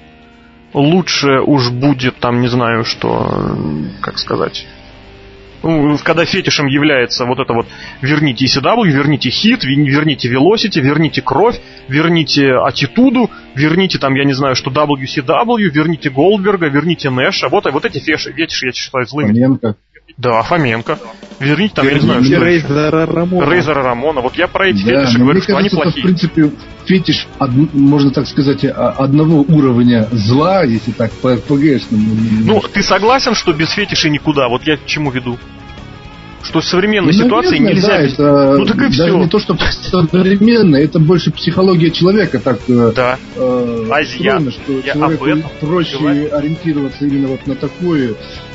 Speaker 1: Лучше уж будет, там, не знаю, что... Как сказать... Ну, когда фетишем является вот это вот верните и си дабл ю, верните хит, верните Velocity, верните кровь, верните аттитуду, верните там, я не знаю, что дабл ю си дабл ю, верните Голдберга, верните Нэша. Вот, вот эти фетиши, фетиши я считаю злыми.
Speaker 3: Фоменко.
Speaker 1: Да, Фоменко. Верните там, верните, я не знаю, что
Speaker 2: Рейзера Рамона.
Speaker 1: Рейзера Рамона. Вот я про эти
Speaker 3: да,
Speaker 1: фетиши говорю, что
Speaker 3: кажется,
Speaker 1: они плохие.
Speaker 3: В принципе, фетиш, можно так сказать, одного уровня зла, если так, по эр пи джешному.
Speaker 1: Ну, ты согласен, что без фетишей никуда? Вот я к чему веду? Что в современной
Speaker 3: ну,
Speaker 1: ситуации
Speaker 3: наверное,
Speaker 1: нельзя...
Speaker 3: Да,
Speaker 1: без...
Speaker 3: это
Speaker 1: ну так и
Speaker 3: даже
Speaker 1: все.
Speaker 3: Не то, что современно, это больше психология человека так
Speaker 1: да.
Speaker 3: э,
Speaker 1: а
Speaker 3: устроена,
Speaker 1: я,
Speaker 3: что
Speaker 1: я
Speaker 3: человеку проще
Speaker 1: говорю.
Speaker 3: ориентироваться именно вот на такое,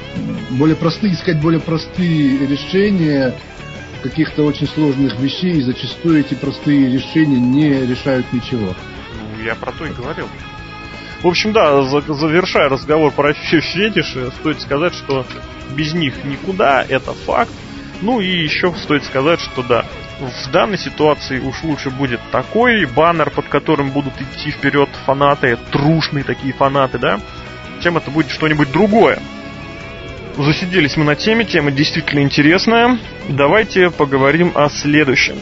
Speaker 3: более простые, искать более простые решения каких-то очень сложных вещей, и зачастую эти простые решения не решают ничего.
Speaker 1: Ну, я про то и говорил. В общем, да, завершая разговор про фетиши, стоит сказать, что без них никуда, это факт. Ну и еще стоит сказать, что да, в данной ситуации уж лучше будет такой баннер, под которым будут идти вперед фанаты, трушные такие фанаты, да, чем это будет что-нибудь другое. Засиделись мы на теме, тема действительно интересная. Давайте поговорим о следующем.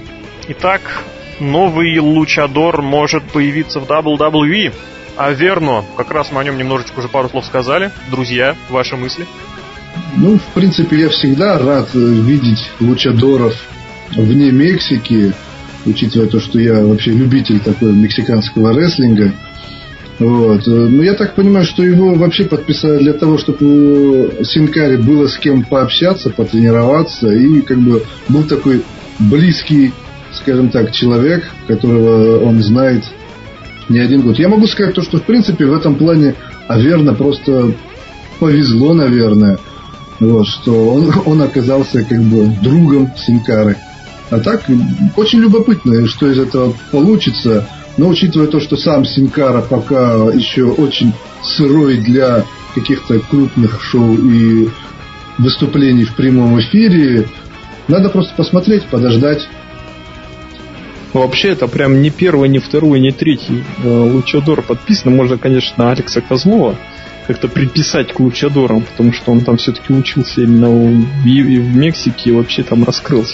Speaker 1: Итак, новый лучадор может появиться в дабл ю дабл ю и. Аверно, как раз мы о нем немножечко уже пару слов сказали. Друзья, ваши мысли?
Speaker 3: Ну, в принципе, я всегда рад видеть лучадоров вне Мексики, учитывая то, что я вообще любитель такой мексиканского рестлинга. Вот. Но я так понимаю, что его вообще подписали для того, чтобы у Син-Кари было с кем пообщаться, потренироваться, и как бы был такой близкий, скажем так, человек, которого он знает не один год. Я могу сказать то, что в принципе в этом плане Аверно просто повезло, наверное, вот, что он, он оказался как бы другом Син-Кары. А так, очень любопытно, что из этого получится. Но учитывая то, что сам Син-Кара пока еще очень сырой для каких-то крупных шоу и выступлений в прямом эфире, надо просто посмотреть, подождать.
Speaker 2: Вообще это прям не первый, не второй, не третий лучадор подписан. Можно, конечно, Алекса Козлова как-то приписать к лучадорам, потому что он там все-таки учился именно в, в Мексике и вообще там раскрылся.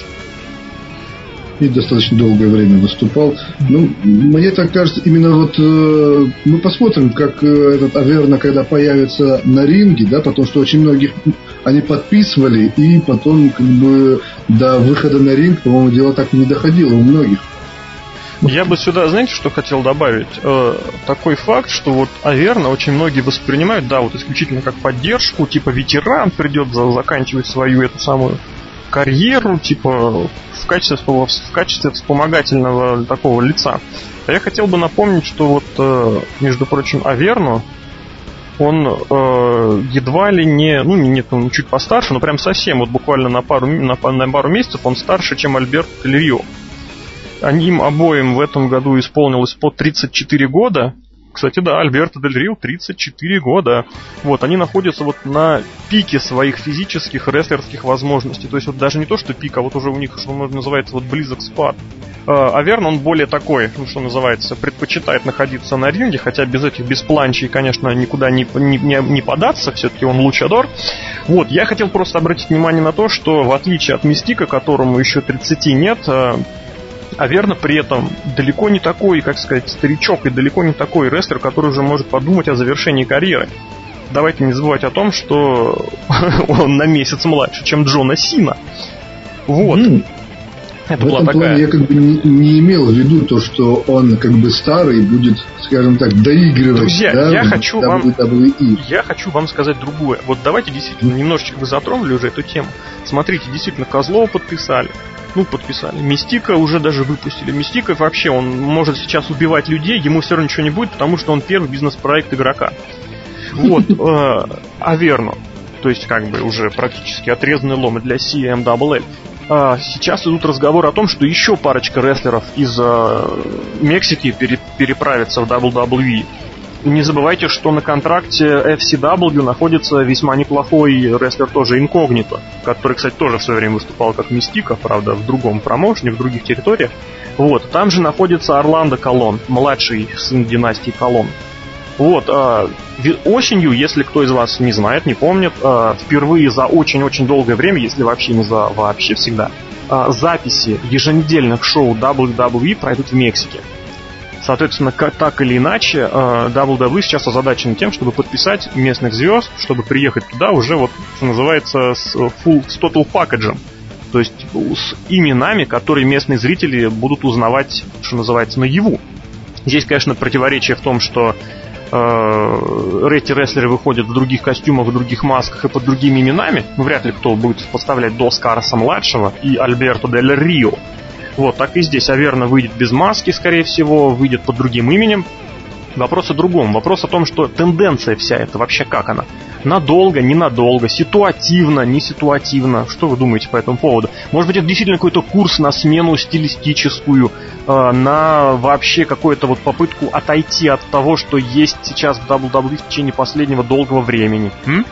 Speaker 3: И достаточно долгое время выступал. Ну, мне так кажется, именно вот э, мы посмотрим, как э, этот Аверно, когда появится на ринге, да, потому что очень многих они подписывали, и потом как бы до выхода на ринг, по-моему, дело так и не доходило у многих.
Speaker 1: Я бы сюда, знаете, что хотел добавить? Э, такой факт, что вот Аверно очень многие воспринимают, да, вот исключительно как поддержку, типа ветеран придет за, заканчивать свою эту самую карьеру, типа в качестве, в качестве вспомогательного такого лица. А я хотел бы напомнить, что вот, между прочим, Аверно он э, едва ли не, ну, нет, он чуть постарше, но прям совсем, вот буквально на пару, на, на пару месяцев он старше, чем Альберто Дель Рио. Они им обоим в этом году исполнилось по тридцать четыре года. Кстати, да, Альберто Дель Рио тридцать четыре года. Вот, они находятся вот на пике своих физических рестлерских возможностей. То есть вот даже не то, что пик, а вот уже у них, что называется, вот близок спад. А Верн, он более такой, ну, что называется, предпочитает находиться на ринге, хотя без этих, без планчей, конечно, никуда не, не, не податься, все-таки он лучадор. Вот, я хотел просто обратить внимание на то, что в отличие от Мистика, которому еще тридцати нет, а Верно при этом далеко не такой, как сказать, старичок и далеко не такой рестлер, который уже может подумать о завершении карьеры. Давайте не забывать о том, что он на месяц младше, чем Джона Сина. Вот. Mm. Это
Speaker 3: в
Speaker 1: была
Speaker 3: этом
Speaker 1: такая...
Speaker 3: плане я как бы не, не имел в виду то, что он как бы старый будет, скажем так, доигрывать.
Speaker 1: Друзья,
Speaker 3: да,
Speaker 1: я хочу
Speaker 3: дабл ю дабл ю и.
Speaker 1: вам, я хочу вам сказать другое. Вот давайте действительно немножечко вы затронули уже эту тему. Смотрите, действительно Козлова подписали. Ну, подписали. Мистика уже даже выпустили. Мистика вообще, он может сейчас убивать людей, ему все равно ничего не будет, потому что он первый бизнес-проект игрока. Вот. Аверно, то есть как бы уже практически отрезанный лом для си эм дабл эл. Сейчас идут разговоры о том, что еще парочка рестлеров из Мексики переправится в дабл ю дабл ю и. Не забывайте, что на контракте эф си дабл ю находится весьма неплохой рестлер тоже Инкогнито, который, кстати, тоже в свое время выступал как Мистика, правда, в другом промоушене, в других территориях. Вот, там же находится Орландо Колон, младший сын династии Колон. Вот, осенью, если кто из вас не знает, не помнит, впервые за очень-очень долгое время, если вообще не за вообще всегда, записи еженедельных шоу дабл ю дабл ю и пройдут в Мексике. Соответственно, так или иначе, дабл ю дабл ю и сейчас озадачен тем, чтобы подписать местных звезд, чтобы приехать туда уже, вот, что называется, с full, с total package, то есть с именами, которые местные зрители будут узнавать, что называется, наяву. Здесь, конечно, противоречие в том, что э, эти рестлеры выходят в других костюмах, в других масках и под другими именами. Ну, вряд ли кто будет поставлять Дос Кароса-младшего и Альберто Дель Рио. Вот, так и здесь. Аверно выйдет без маски, скорее всего, выйдет под другим именем. Вопрос о другом. Вопрос о том, что тенденция вся эта, вообще как она? Надолго, ненадолго, ситуативно, не ситуативно. Что вы думаете по этому поводу? Может быть, это действительно какой-то курс на смену стилистическую, э, на вообще какую-то вот попытку отойти от того, что есть сейчас в дабл ю дабл ю и в течение последнего долгого времени? М?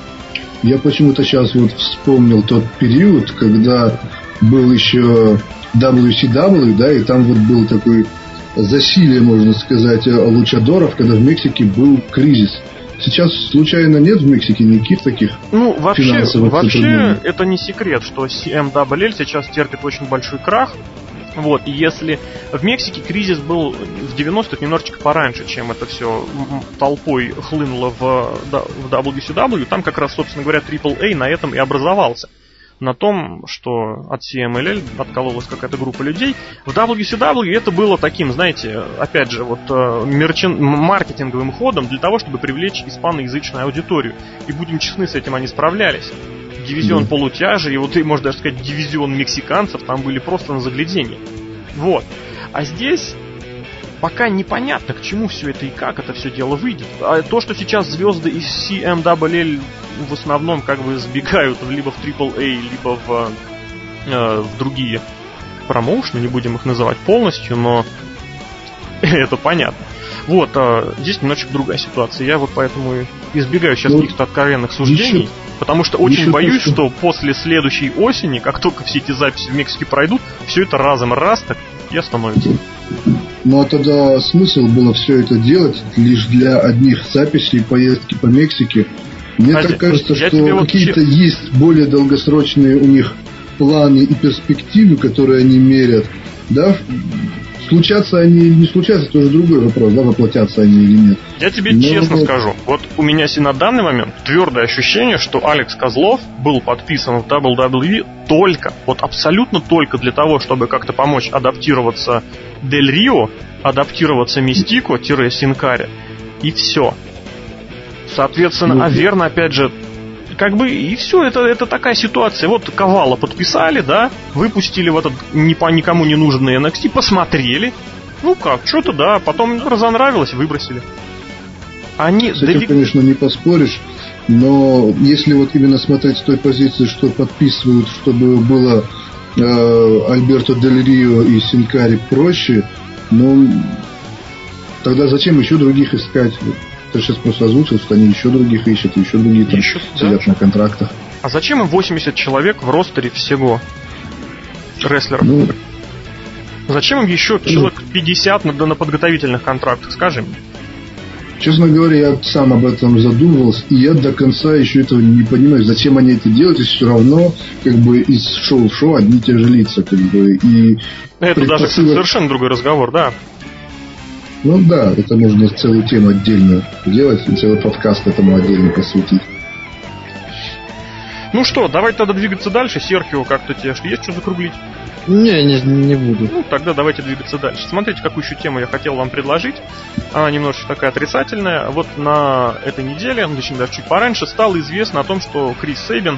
Speaker 3: Я почему-то сейчас вот вспомнил тот период, когда был еще дабл ю си дабл ю, да, и там вот был такой засилие, можно сказать, лучадоров, когда в Мексике был кризис. Сейчас, случайно, нет в Мексике никаких таких
Speaker 1: ну, вообще,
Speaker 3: финансовых
Speaker 1: вообще это не секрет, что си эм дабл ю эл сейчас терпит очень большой крах. Вот, и если в Мексике кризис был в девяностых немножечко пораньше, чем это все толпой хлынуло в, в дабл ю си дабл ю, там как раз, собственно говоря, трипл эй на этом и образовался. На том, что от си эм эл эл откололась какая-то группа людей. В дабл ю си дабл ю это было таким, знаете, опять же, вот мерчен... маркетинговым ходом для того, чтобы привлечь испаноязычную аудиторию. И будем честны, с этим они справлялись. Дивизион mm. полутяжей, и вот, и, можно даже сказать, дивизион мексиканцев там были просто на загляденье. Вот. А здесь пока непонятно, к чему все это и как это все дело выйдет. А то, что сейчас звезды из си эм дабл ю эл в основном как бы сбегают либо в трипл эй, либо в, э, в другие промоушены, не будем их называть полностью, но это понятно. Вот, э, здесь немножечко другая ситуация. Я вот поэтому избегаю сейчас ну, каких-то откровенных суждений, еще, потому что очень боюсь, что после следующей осени, как только все эти записи в Мексике пройдут, все это разом раз так и остановится.
Speaker 3: Ну а тогда смысл было все это делать лишь для одних записей и поездки по Мексике? Мне Подожди, так кажется, что какие-то вот... есть более долгосрочные у них планы и перспективы, которые они мерят. Да? Случатся они, не случатся, это уже другой вопрос, да, воплотятся они или нет.
Speaker 1: Я тебе Но честно вот... скажу, вот у меня на данный момент твердое ощущение, что Алекс Козлов был подписан в дабл ю дабл ю и только, вот абсолютно только для того, чтобы как-то помочь адаптироваться Дель Рио, адаптироваться Мистико-Синкаре, и все. Соответственно, ну, Аверно, опять же, как бы и все, это, это такая ситуация. Вот Ковала подписали, да, выпустили в этот не по никому не нужный эн экс ти, посмотрели. Ну как, что-то да, потом разонравилось, выбросили. Они
Speaker 3: с этим, далеко... конечно, не поспоришь. Но если вот именно смотреть с той позиции, что подписывают, чтобы было э, Альберто Дель Рио и Синкари проще, ну, тогда зачем еще других искать? Ты сейчас просто озвучил, что они еще других ищут, еще другие там ищут, сидят да? на контрактах.
Speaker 1: А зачем им восемьдесят человек в ростере всего рестлеров?
Speaker 3: Ну,
Speaker 1: зачем им еще человек пятьдесят на, на подготовительных контрактах, скажи мне?
Speaker 3: Честно говоря, я сам об этом задумывался, и я до конца еще этого не понимаю, зачем они это делают, если все равно как бы из шоу в шоу одни и те же лица, как бы, и...
Speaker 1: Это даже совершенно другой разговор, да.
Speaker 3: Ну да, это можно целую тему отдельно делать, и целый подкаст этому отдельно посвятить.
Speaker 1: Ну что, давайте тогда двигаться дальше. Серхио, как-то тебе есть что закруглить?
Speaker 2: Не, не, не буду.
Speaker 1: Ну, тогда давайте двигаться дальше. Смотрите, какую еще тему я хотел вам предложить. Она немножечко такая отрицательная. Вот на этой неделе, ну, точнее, даже чуть пораньше, стало известно о том, что Крис Сейбин,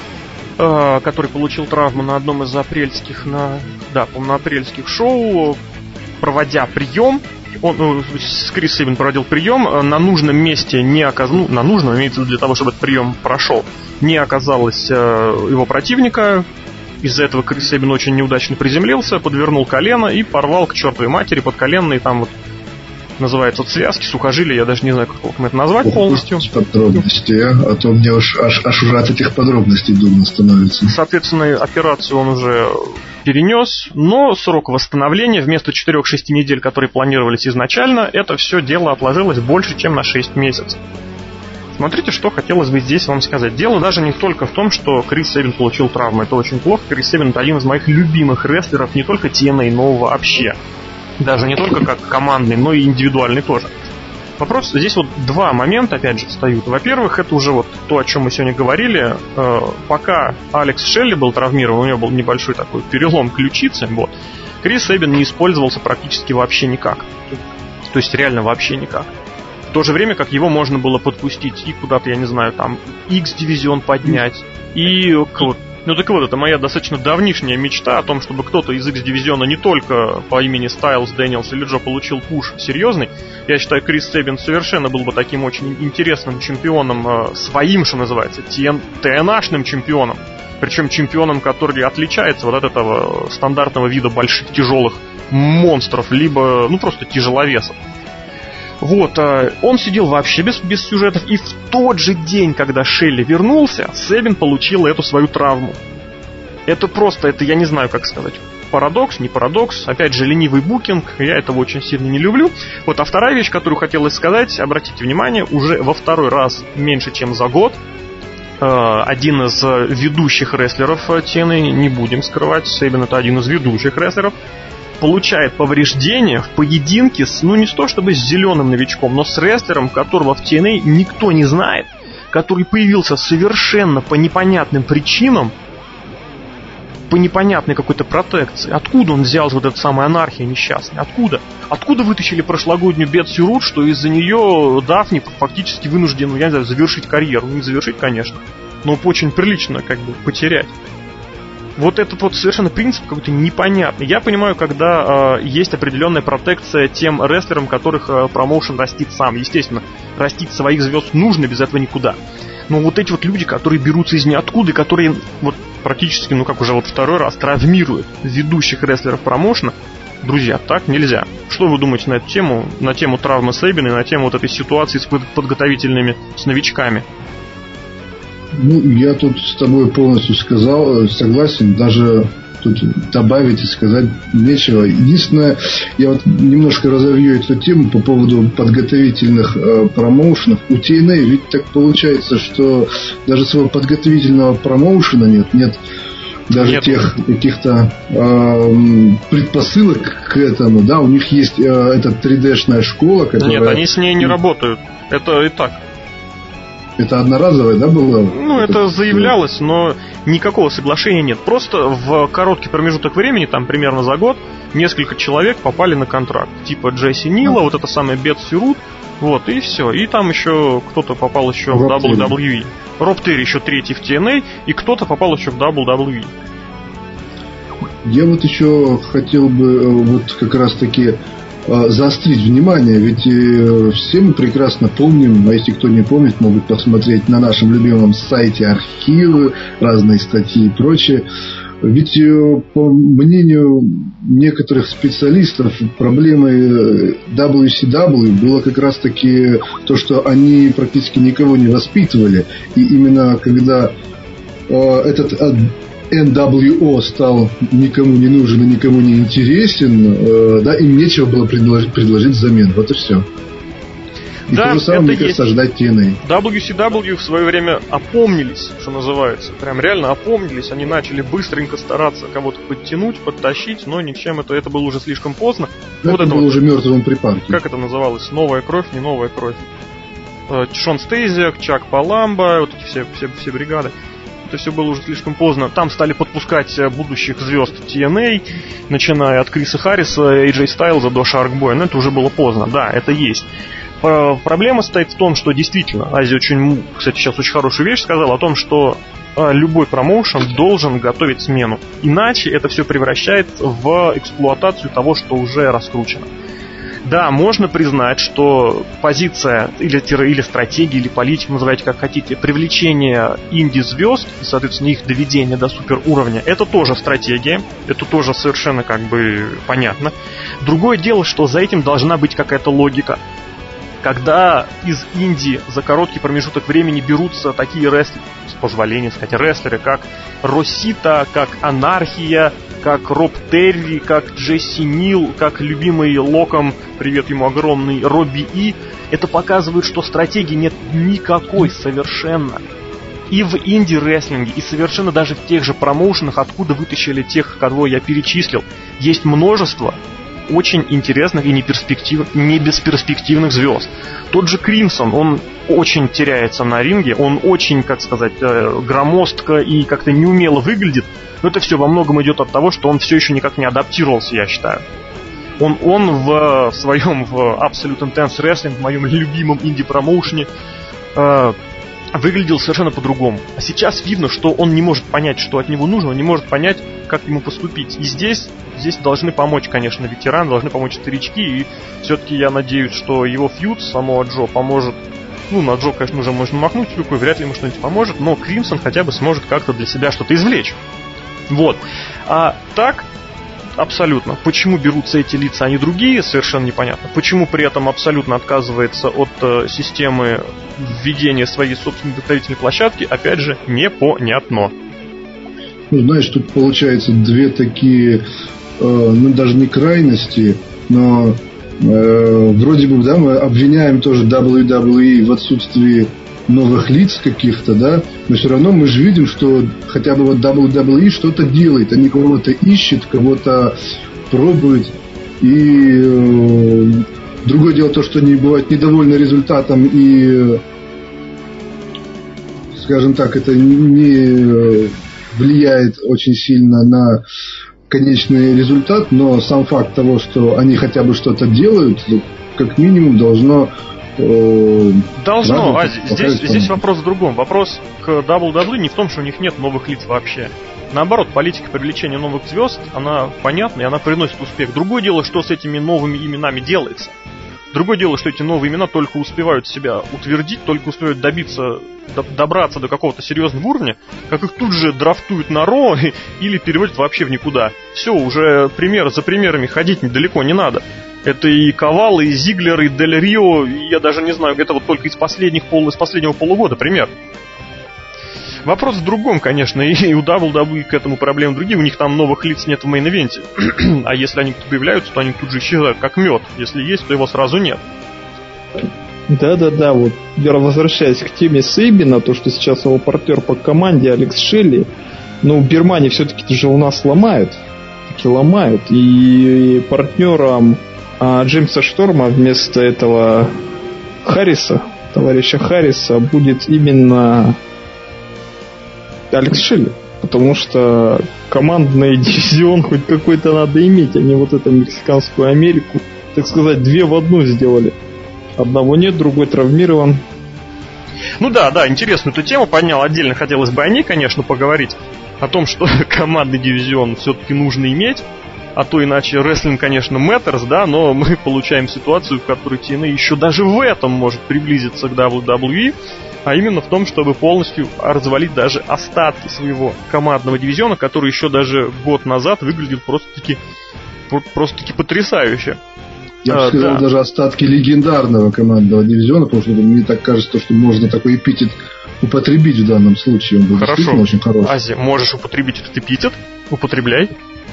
Speaker 1: э, который получил травму на одном из апрельских, на, да, на апрельских шоу, проводя прием, он, ну, Крис Сейбин проводил прием, на нужном месте не оказалось, ну, на нужном, имеется в виду для того, чтобы этот прием прошел, не оказалось э, его противника. Из-за этого Крис Сейбин очень неудачно приземлился, подвернул колено и порвал к чертовой матери подколенные, там вот называется связки, сухожилия, я даже не знаю, как это назвать полностью.
Speaker 3: Подробности, а? а то мне уж аж, аж уже от этих подробностей дурно становится.
Speaker 1: Соответственно, операцию он уже перенес, но срок восстановления вместо четырех-шести недель, которые планировались изначально, это все дело отложилось больше, чем на шесть месяцев. Смотрите, что хотелось бы здесь вам сказать. Дело даже не только в том, что Крис Сейбин получил травму. Это очень плохо. Крис Сейбин — это один из моих любимых рестлеров, не только ти эн эй, но вообще. Даже не только как командный, но и индивидуальный тоже. Вопрос, здесь вот два момента, опять же, встают. Во-первых, это уже вот то, о чем мы сегодня говорили. Пока Алекс Шелли был травмирован, у него был небольшой такой перелом ключицы, вот, Крис Сейбин не использовался практически вообще никак. То есть реально вообще никак. В то же время, как его можно было подпустить и куда-то, я не знаю, там, X-дивизион поднять, и... Ну так вот, это моя достаточно давнишняя мечта о том, чтобы кто-то из X-дивизиона не только по имени Стайлз, Дэниелс или Джо получил пуш серьезный. Я считаю, Крис Сейбин совершенно был бы таким очень интересным чемпионом, своим, что называется, ти эн эй-шным чемпионом. Причем чемпионом, который отличается вот от этого стандартного вида больших тяжелых монстров, либо, ну, просто тяжеловесов. Вот, он сидел вообще без, без сюжетов, и в тот же день, когда Шелли вернулся, Сейбин получил эту свою травму. Это просто, это я не знаю, как сказать, парадокс, не парадокс, опять же, ленивый букинг, я этого очень сильно не люблю. Вот, а вторая вещь, которую хотелось сказать, обратите внимание, уже во второй раз меньше, чем за год, один из ведущих рестлеров ти эн эй, не будем скрывать, Сейбин — это один из ведущих рестлеров, получает повреждения в поединке с, ну не с то чтобы с зеленым новичком, но с рестлером, которого в ти эн эй никто не знает, который появился совершенно по непонятным причинам, по непонятной какой-то протекции. Откуда он взял вот эту самую анархию несчастную? Откуда? Откуда вытащили прошлогоднюю Бетси Рут, что из-за нее Дафни фактически вынужден, ну, я не знаю, завершить карьеру? Ну, не завершить, конечно, но очень прилично как бы потерять. Вот этот вот совершенно принцип какой-то непонятный. Я понимаю, когда э, есть определенная протекция тем рестлерам, которых э, промоушен растит сам. Естественно, растить своих звезд нужно, без этого никуда. Но вот эти вот люди, которые берутся из ниоткуда, и которые вот практически, ну как уже вот второй раз, травмируют ведущих рестлеров промоушена, друзья, так нельзя. Что вы думаете на эту тему, на тему травмы Сейбина и на тему вот этой ситуации с подготовительными, с новичками?
Speaker 3: Ну, я тут с тобой полностью сказал, согласен, даже тут добавить и сказать нечего. Единственное, я вот немножко разовью эту тему по поводу подготовительных э, промоушенов. У ти эн эй ведь так получается, что даже своего подготовительного промоушена нет, нет даже нет. тех каких-то э, предпосылок к этому, да, у них есть э, эта три дэ-шная школа, которая...
Speaker 1: Нет, они с ней не работают, это и так.
Speaker 3: Это одноразовое, да, было?
Speaker 1: Ну, это, это заявлялось, но никакого соглашения нет. Просто в короткий промежуток времени, там примерно за год, несколько человек попали на контракт. Типа Джесси Нила, а. вот это самое Бетси Рут, вот, и все. И там еще кто-то попал еще Роб в дабл ю дабл ю и. Роб Терри еще третий в ти эн эй, и кто-то попал еще в дабл ю дабл ю и.
Speaker 3: Я вот еще хотел бы вот как раз таки заострить внимание, ведь все мы прекрасно помним, а если кто не помнит, могут посмотреть на нашем любимом сайте архивы, разные статьи и прочее. Ведь, по мнению некоторых специалистов, проблемой дабл ю си дабл ю было как раз таки то, что они практически никого не воспитывали. И именно когда этот эн дабл ю о стал никому не нужен и никому не интересен, э, да, им нечего было предложить, предложить взамен. Вот и все. И
Speaker 1: да,
Speaker 3: то же самое, мне кажется, ждать ти эн эй.
Speaker 1: дабл ю си дабл ю в свое время опомнились, что называется. Прям реально опомнились. Они начали быстренько стараться кого-то подтянуть, подтащить, но ничем это, это было уже слишком поздно.
Speaker 3: Это,
Speaker 1: вот
Speaker 3: это было вот, уже мертвым припарке.
Speaker 1: Как это называлось? Новая кровь, не новая кровь. Шон Стейзиак, Чак Паламба, вот эти все, все, все бригады. Это все было уже слишком поздно. Там стали подпускать будущих звезд ти эн эй, начиная от Криса Харриса, эй джей Стайлза до Шаркбоя. Но это уже было поздно. Да, это есть. Проблема стоит в том, что действительно, Ази очень, кстати, сейчас очень хорошую вещь сказал о том, что любой промоушен должен готовить смену. Иначе это все превращает в эксплуатацию того, что уже раскручено. Да, можно признать, что позиция или, или стратегия, или политика, называйте как хотите, привлечение инди-звезд и, соответственно, их доведение до суперуровня, это тоже стратегия, это тоже совершенно как бы понятно. Другое дело, что за этим должна быть какая-то логика. Когда из инди за короткий промежуток времени берутся такие рестлеры, с позволения сказать, рестлеры, как Росита, как Анархия, как Роб Терри, как Джесси Нил, как любимый Локом, привет ему огромный, Робби И, это показывает, что стратегии нет никакой совершенно. И в инди-рестлинге, и совершенно даже в тех же промоушенах, откуда вытащили тех, кого я перечислил, есть множество очень интересных и неперспектив... не бесперспективных звезд. Тот же Кримсон, он очень теряется на ринге, он очень, как сказать, громоздко и как-то неумело выглядит, но это все во многом идет от того, что он все еще никак не адаптировался, я считаю. Он, он в своем в Absolute Intense Wrestling, в моем любимом инди-промоушене, э, выглядел совершенно по-другому. А сейчас видно, что он не может понять, что от него нужно, он не может понять, как ему поступить. И здесь, здесь должны помочь, конечно, ветераны, должны помочь старички. И все-таки я надеюсь, что его фьюд с самого Джо поможет. Ну, на Джо, конечно, уже можно махнуть рукой, вряд ли ему что-нибудь поможет, но Кримсон хотя бы сможет как-то для себя что-то извлечь. Вот. А так, абсолютно. Почему берутся эти лица, а не другие, совершенно непонятно. Почему при этом абсолютно отказывается от э, системы введения своей собственной доставительной площадки, опять же, непонятно.
Speaker 3: Ну, знаешь, тут получается две такие, э, ну, даже не крайности, но э, вроде бы, да, мы обвиняем тоже дабл ю дабл ю и в отсутствии новых лиц каких-то, да, но все равно мы же видим, что хотя бы вот дабл ю дабл ю и что-то делает, они кого-то ищут, кого-то пробуют, и э, другое дело то, что они бывают недовольны результатом и, скажем так, это не влияет очень сильно на конечный результат, но сам факт того, что они хотя бы что-то делают, как минимум должно
Speaker 1: Должно, Ази, здесь, здесь вопрос в другом. Вопрос к дабл ю дабл ю и не в том, что у них нет новых лиц вообще. Наоборот, политика привлечения новых звезд, она понятна и она приносит успех. Другое дело, что с этими новыми именами делается. Другое дело, что эти новые имена только успевают себя утвердить, только успевают добиться, добраться до какого-то серьезного уровня, как их тут же драфтуют на Ро или переводят вообще в никуда. Все, уже пример за примерами ходить недалеко не надо. Это и Ковал, и Зиглер, и Дель Рио, и я даже не знаю, это вот только из последних пол, из последнего полугода пример. Вопрос в другом, конечно, и у дабл ю дабл ю к этому проблемы другие, у них там новых лиц нет в мейн-ивенте. А если они тут появляются, то они тут же исчезают, как мед. Если есть, то его сразу нет.
Speaker 2: Да-да-да, вот я возвращаюсь к теме Сейбина, то, что сейчас его партнер по команде Алекс Шелли, ну, Бирмани все-таки же у нас ломают, таки ломают, и партнером а, Джеймса Шторма вместо этого Харриса, товарища Харриса, будет именно Алекс Шелли, потому что командный дивизион хоть какой-то надо иметь, а не вот эту мексиканскую Америку, так сказать, две в одну сделали. Одного нет, другой травмирован.
Speaker 1: Ну да, да, интересную эту тему поднял. Отдельно хотелось бы о ней, конечно, поговорить. О том, что командный дивизион все-таки нужно иметь. а то иначе wrestling, конечно, matters, да, но мы получаем ситуацию, в которой ти эн эй еще даже в этом может приблизиться к дабл ю дабл ю и, а именно в том, чтобы полностью развалить даже остатки своего командного дивизиона, который еще даже год назад выглядел просто-таки просто-таки потрясающе.
Speaker 3: Я бы
Speaker 1: а,
Speaker 3: сказал,
Speaker 1: да.
Speaker 3: даже остатки легендарного командного дивизиона, потому что мне так кажется, что можно такой эпитет употребить в данном случае. Он был
Speaker 1: Хорошо.
Speaker 3: действительно очень хороший.
Speaker 1: Ази, можешь употребить этот эпитет? Употребляй.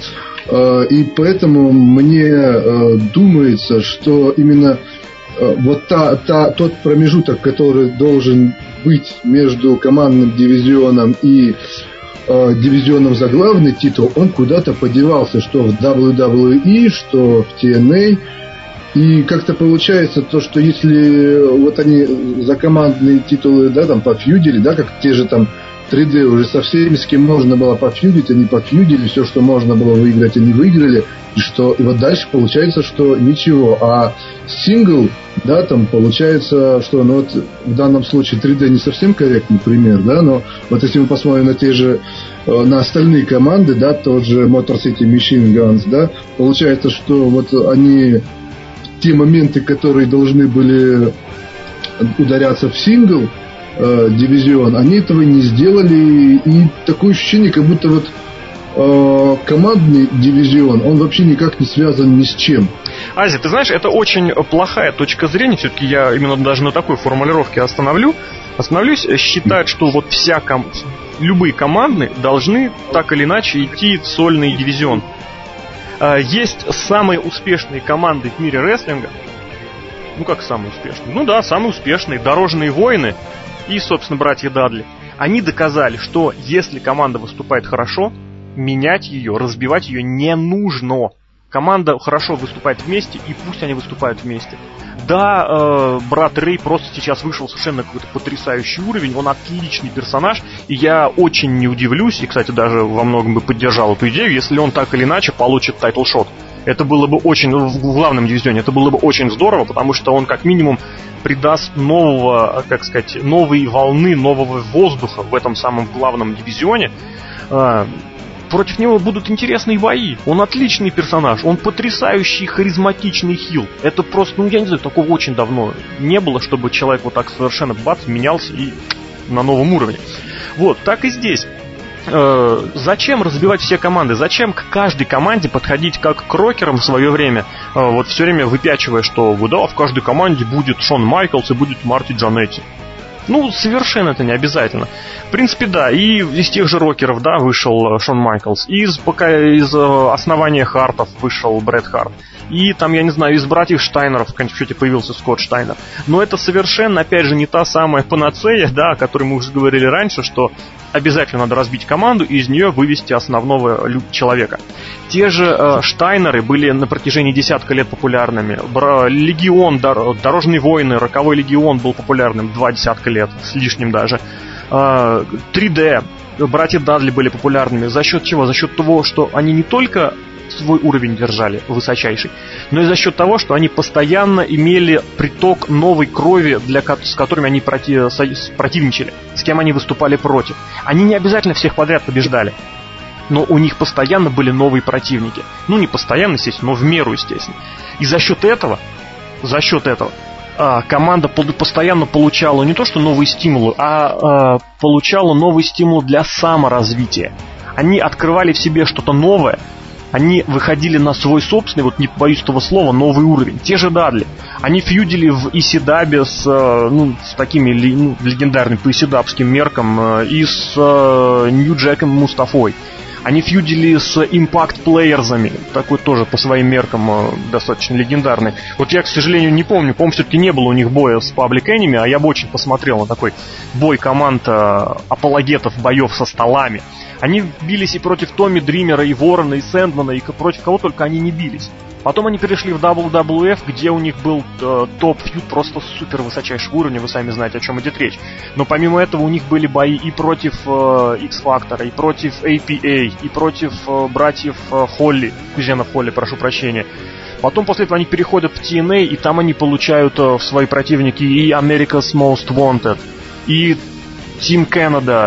Speaker 3: И поэтому мне думается, что именно вот та, та, тот промежуток, который должен быть между командным дивизионом и э, дивизионом за главный титул, он куда-то подевался, что в дабл ю дабл ю и, что в ти эн эй. И как-то получается то, что если вот они за командные титулы, да, там пофьюдили, да, как те же там три дэ уже со всеми, с кем можно было пофьюдить, они пофьюдили, все, что можно было выиграть, они выиграли, и что, и вот дальше получается, что ничего, а сингл, да, там получается, что, ну вот в данном случае три дэ не совсем корректный пример, да, но вот если мы посмотрим на те же, на остальные команды, да, тот же Motor City Machine Guns, да, получается, что вот они, те моменты, которые должны были ударяться в сингл, дивизион, они этого не сделали, и такое ощущение, как будто вот э, командный дивизион, он вообще никак не связан ни с чем.
Speaker 1: Ази, ты знаешь, это очень плохая точка зрения, все-таки я именно даже на такой формулировке остановлю, остановлюсь, считать, что вот вся ком... любые команды должны так или иначе идти в сольный дивизион. Есть самые успешные команды в мире рестлинга. Ну как самые успешные? Ну да, самые успешные. Дорожные войны и, собственно, братья Дадли. Они доказали, что если команда выступает хорошо, менять ее, разбивать ее не нужно. Команда хорошо выступает вместе, и пусть они выступают вместе. Да, э, брат Рэй просто сейчас вышел совершенно какой-то потрясающий уровень, он отличный персонаж, и я очень не удивлюсь, и, кстати, даже во многом бы поддержал эту идею, если он так или иначе получит тайтл-шот. Это было бы очень, в главном дивизионе, это было бы очень здорово, потому что он как минимум придаст нового, как сказать, новой волны, нового воздуха в этом самом главном дивизионе. Против него будут интересные бои. Он отличный персонаж, он потрясающий, харизматичный хил. Это просто, ну я не знаю, такого очень давно не было, чтобы человек вот так совершенно бац, менялся и на новом уровне. Вот, так и здесь. Э, зачем разбивать все команды? Зачем к каждой команде подходить как к рокерам в свое время? Э, вот все время выпячивая, что да, в каждой команде будет Шон Майклс и будет Марти Джанетти. Ну, совершенно это не обязательно. В принципе, да, и из тех же рокеров, да, вышел Шон Майклс. Из, пока из основания Хартов вышел Брэд Харт. И там, я не знаю, из братьев Штайнеров в конечном счете появился Скотт Штайнер. Но это совершенно, опять же, не та самая панацея, да, о которой мы уже говорили раньше, что обязательно надо разбить команду и из нее вывести основного человека. Те же э, Штайнеры были на протяжении десятка лет популярными. Бра- Легион, дор- Дорожные войны, Роковой Легион был популярным два десятка лет, с лишним даже. Э, три дэ, братья Дадли были популярными. За счет чего? За счет того, что они не только свой уровень держали высочайший, но и за счет того, что они постоянно имели приток новой крови, для, с которыми они проти, с, противничали, с кем они выступали против. Они не обязательно всех подряд побеждали, но у них постоянно были новые противники. Ну, не постоянно, естественно, но в меру, естественно. И за счет этого, за счет этого а, команда постоянно получала не то что новые стимулы, а, а получала новый стимул для саморазвития. Они открывали в себе что-то новое. Они выходили на свой собственный, вот не боюсь этого слова, новый уровень. Те же Дадли. Они фьюдили в Исидабе с, ну, с такими ну, легендарными по исидабским меркам и с Нью-Джеком Мустафой. Они фьюдили с импакт-плеерзами, такой тоже по своим меркам достаточно легендарный. Вот я, к сожалению, не помню, по-моему, все-таки не было у них боя с Public Enemy, а я бы очень посмотрел на такой бой команд апологетов боев со столами. Они бились и против Томми Дримера, и Ворона, и Сэндмана, и против кого только они не бились. Потом они перешли в дабл ю дабл ю эф, где у них был э, топ-фьюд просто супер высочайшего уровня, вы сами знаете, о чем идет речь. Но помимо этого у них были бои и против э, X-Factor, и против эй пи эй, и против э, братьев э, Холли, кузенов Холли, прошу прощения. Потом после этого они переходят в ти эн эй, и там они получают э, в свои противники и America's Most Wanted, и Team Canada, и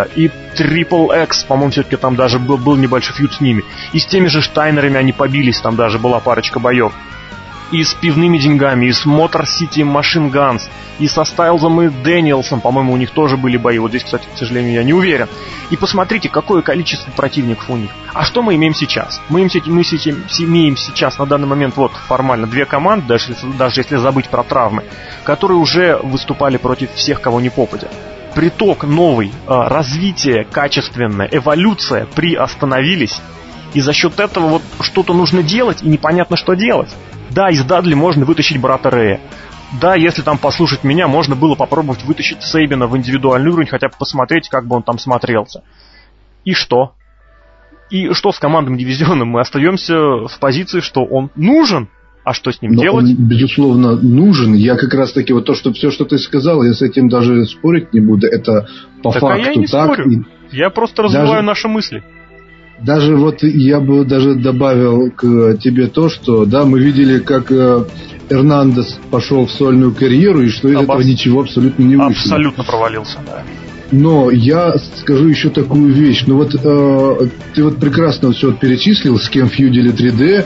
Speaker 1: Triple X, по-моему, все-таки там даже был, был небольшой фьюд с ними. И с теми же Штайнерами они побились, там даже была парочка боев. И с пивными деньгами, и с Motor City Machine Guns, и со Стайлзом и Дэниелсом, по-моему, у них тоже были бои. Вот здесь, кстати, к сожалению, я не уверен. И посмотрите, какое количество противников у них. А что мы имеем сейчас? Мы имеем, мы имеем сейчас на данный момент вот формально две команды, даже если, даже если забыть про травмы, которые уже выступали против всех, кого не попадя. Приток новый, развитие качественное, эволюция приостановились. И за счет этого вот что-то нужно делать, и непонятно, что делать. Да, из Дадли можно вытащить брата Рэя. Да, если там послушать меня, можно было попробовать вытащить Сейбина в индивидуальный уровень, хотя бы посмотреть, как бы он там смотрелся. И что? И что с командным дивизионом? Мы остаемся в позиции, что он нужен. А что с ним
Speaker 3: Но
Speaker 1: делать?
Speaker 3: Он, безусловно, нужен. Я как раз таки, вот то, что все, что ты сказал, я с этим даже спорить не буду. Это по
Speaker 1: так,
Speaker 3: факту
Speaker 1: а я не
Speaker 3: так.
Speaker 1: Спорю.
Speaker 3: И...
Speaker 1: Я просто развиваю
Speaker 3: даже...
Speaker 1: наши мысли.
Speaker 3: Даже вот я бы даже добавил к тебе то, что да, мы видели, как э, Эрнандес пошел в сольную карьеру, и что из Обос... этого ничего абсолютно не вышло.
Speaker 1: Абсолютно провалился, да.
Speaker 3: Но я скажу еще такую вещь. Ну вот э, ты вот прекрасно все перечислил, с кем фьюдили три дэ.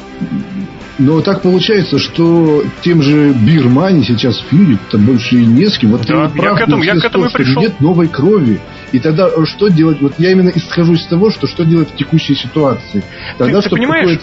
Speaker 3: Но так получается, что тем же Бирмани сейчас фьюдит-то больше и не с кем. Вот
Speaker 1: да,
Speaker 3: ты прав,
Speaker 1: я к этому, я к этому и пришел.
Speaker 3: Нет новой крови. И тогда что делать? Вот я именно исхожу из того, что что делать в текущей ситуации. Тогда,
Speaker 1: ты, ты понимаешь?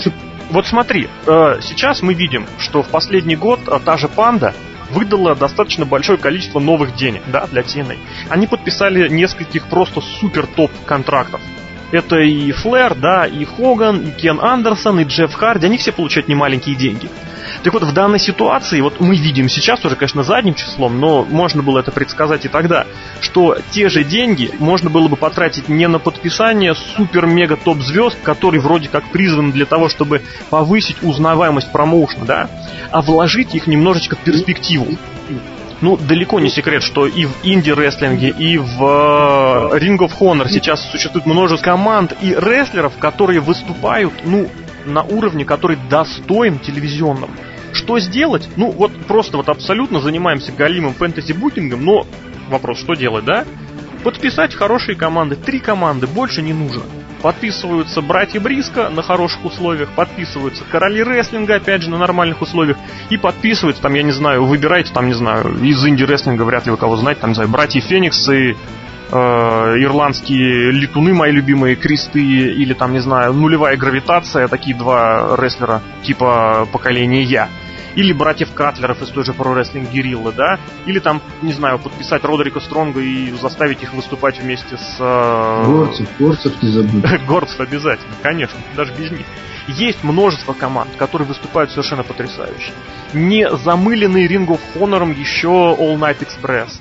Speaker 1: Вот смотри, сейчас мы видим, что в последний год та же Панда выдала достаточно большое количество новых денег, да, для ти эн эй. Они подписали нескольких просто супер топ контрактов. Это и Флэр, да, и Хоган, и Кен Андерсон, и Джефф Харди. Они все получают немаленькие деньги. Так вот, в данной ситуации, вот мы видим сейчас уже, конечно, задним числом, но можно было это предсказать и тогда, что те же деньги можно было бы потратить не на подписание супер-мега-топ-звезд, которые вроде как призваны для того, чтобы повысить узнаваемость промоушена, да, а вложить их немножечко в перспективу. Ну, далеко не секрет, что и в инди-рестлинге, и в Ring of Honor сейчас существует множество команд и рестлеров, которые выступают, ну, на уровне, который достоин телевизионным. Что сделать? Ну, вот просто вот абсолютно занимаемся галимым фэнтези-букингом, но вопрос, что делать, да? Подписать хорошие команды. Три команды, больше не нужно. Подписываются братья Бриско на хороших условиях, подписываются короли рестлинга, опять же, на нормальных условиях, и подписываются, там, я не знаю, выбирайте, там, не знаю, из инди-рестлинга, вряд ли вы кого знаете, там, не знаю, братья Фениксы, э, ирландские летуны, мои любимые, кресты, или, там, не знаю, нулевая гравитация, такие два рестлера, типа поколения Я. Или братьев Катлеров из той же Pro Wrestling Guerrilla, да? Или там, не знаю, подписать Родерика Стронга и заставить их выступать вместе с... Э...
Speaker 3: Горцев, Горцев не забудь.
Speaker 1: Горцев обязательно, конечно, даже без них. Есть множество команд, которые выступают совершенно потрясающе. Не замыленный Ring of Honor еще All Night Express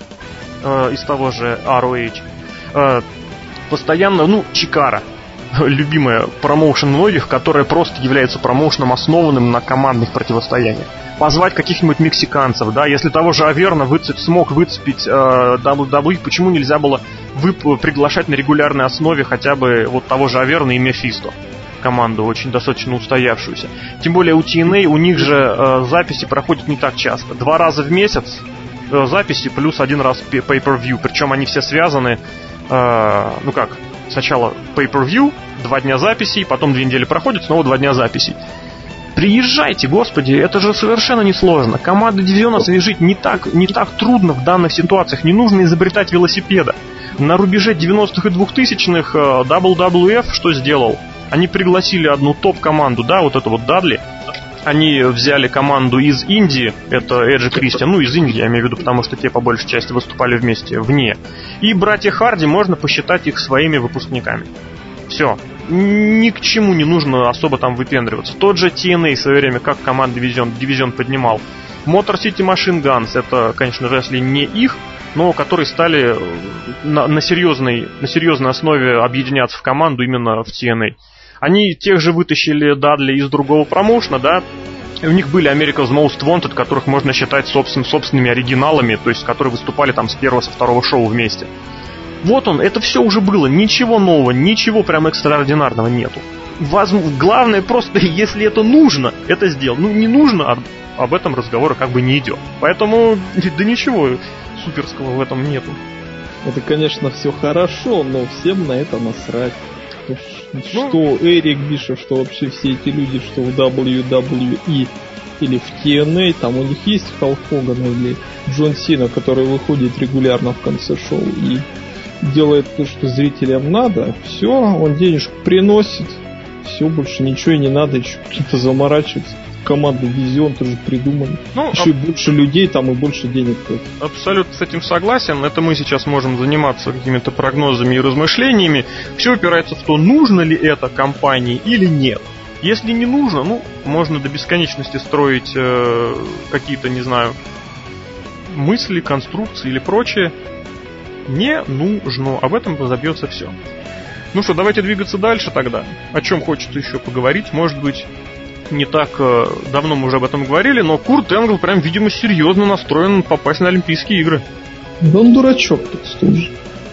Speaker 1: э, из того же ар о эйч. Э, постоянно, ну, Чикара. Любимая промоушен многих, которая просто является промоушеном, основанным на командных противостояниях. Позвать каких-нибудь мексиканцев, да, если того же Аверна выцеп, смог выцепить э, дабл ю дабл ю и, почему нельзя было вып- приглашать на регулярной основе хотя бы вот того же Аверна и Мефисто, команду очень достаточно устоявшуюся. Тем более у ти эн эй, у них же э, записи проходят не так часто. Два раза в месяц э, записи плюс один раз pay-per-view, причем они все связаны, э, ну как, сначала pay-per-view, два дня записей, потом две недели проходит, снова два дня записей. Приезжайте, господи, это же совершенно несложно. Команда дивизиона свяжить не так, не так трудно в данных ситуациях. Не нужно изобретать велосипеда. На рубеже девяностых и двухтысячных дабл ю дабл ю эф что сделал? Они пригласили одну топ-команду, да, вот это вот Дадли. Они взяли команду из Индии, это Эдж и Кристиан, ну из Индии, я имею в виду, потому что те по большей части выступали вместе вне. И братья Харди, можно посчитать их своими выпускниками. Все. Ни к чему не нужно особо там выпендриваться. Тот же ти эн эй в свое время, как команда дивизион, дивизион поднимал. Motor City Machine Guns, это, конечно, если не их, но которые стали на, на, серьезной, на серьезной основе объединяться в команду именно в ти эн эй. Они тех же вытащили Дадли из другого промоушена, да. И у них были America's Most Wanted, которых можно считать собствен, собственными оригиналами, то есть которые выступали там с первого, со второго шоу вместе. Вот он, это все уже было, ничего нового, ничего прям экстраординарного нету. Возможно, главное просто, если это нужно, это сделать. Ну, не нужно, об, об этом разговора как бы не идет. Поэтому, да ничего суперского в этом нету.
Speaker 2: Это, конечно, все хорошо, но всем на это насрать.
Speaker 1: Ну,
Speaker 2: что Эрик Бишев, что вообще все эти люди, что в дабл ю дабл ю и или в ти эн эй, там у них есть Халк Хоган или Джон Сина, который выходит регулярно в конце шоу и делает то, что зрителям надо, все, он денежку приносит, все, больше ничего и не надо, еще какие-то заморачиваться. Команду Визион тоже придумали. Ну, еще аб... больше людей там и больше денег.
Speaker 1: Абсолютно с этим согласен. Это мы сейчас можем заниматься какими-то прогнозами и размышлениями. Все упирается в то, нужно ли это компании или нет. Если не нужно, ну, можно до бесконечности строить э, какие-то, не знаю, мысли, конструкции или прочее. Не нужно. Об этом разобьется все. Ну что, давайте двигаться дальше тогда. О чем хочется еще поговорить. Может быть, не так э, давно мы уже об этом говорили, но Курт Энгл прям, видимо, серьезно настроен попасть на Олимпийские игры.
Speaker 2: Да он дурачок просто уже.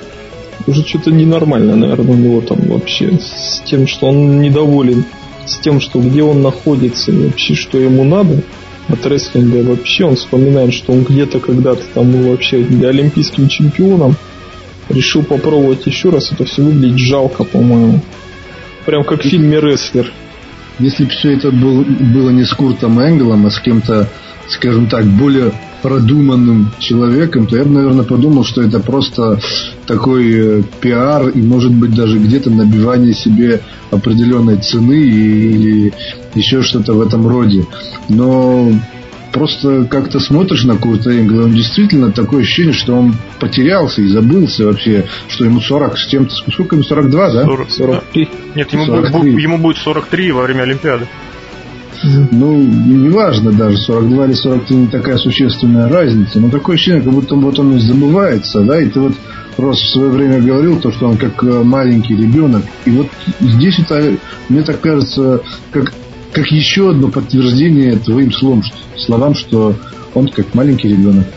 Speaker 2: Уже что-то ненормально, наверное, у него там вообще. С тем, что он недоволен. С тем, что где он находится и вообще, что ему надо от рестлинга. Вообще он вспоминает, что он где-то когда-то там был вообще олимпийским чемпионом. Решил попробовать еще раз. Это все выглядит жалко, по-моему. Прям как в фильме «Рестлер».
Speaker 3: Если бы все это был, было не с Куртом Энглом, а с кем-то, скажем так, более продуманным человеком, то я бы, наверное, подумал, что это просто такой э, пиар и, может быть, даже где-то набивание себе определенной цены или еще что-то в этом роде. Но просто как-то смотришь на Курта Энгла, он действительно такое ощущение, что он потерялся и забылся вообще, что ему сорок с чем-то... Сколько ему? сорок два, да?
Speaker 1: сорок, сорок три. Да. Нет, ему будет, ему будет сорок три во время Олимпиады.
Speaker 3: Ну, неважно даже, сорок два или сорок три не такая существенная разница, но такое ощущение, как будто вот он забывается, да, и ты вот Рос в свое время говорил, то, что он как маленький ребенок, и вот здесь это, мне так кажется, как, как еще одно подтверждение твоим словам, словам, что он как маленький ребенок.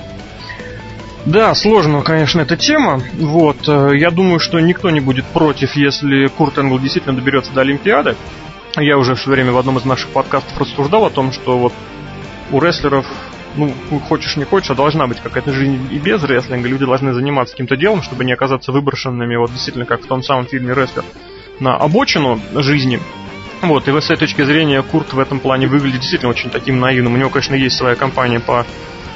Speaker 1: Да, сложная, конечно, эта тема. Вот, я думаю, что никто не будет против, если Курт Энгл действительно доберется до Олимпиады. Я уже все время в одном из наших подкастов рассуждал о том, что вот у рестлеров, ну, хочешь не хочешь, а должна быть какая-то жизнь и без рестлинга. Люди должны заниматься каким-то делом, чтобы не оказаться выброшенными, вот действительно, как в том самом фильме «Рестлер», на обочину жизни. Вот, и с этой точки зрения Курт в этом плане выглядит действительно очень таким наивным. У него, конечно, есть своя компания по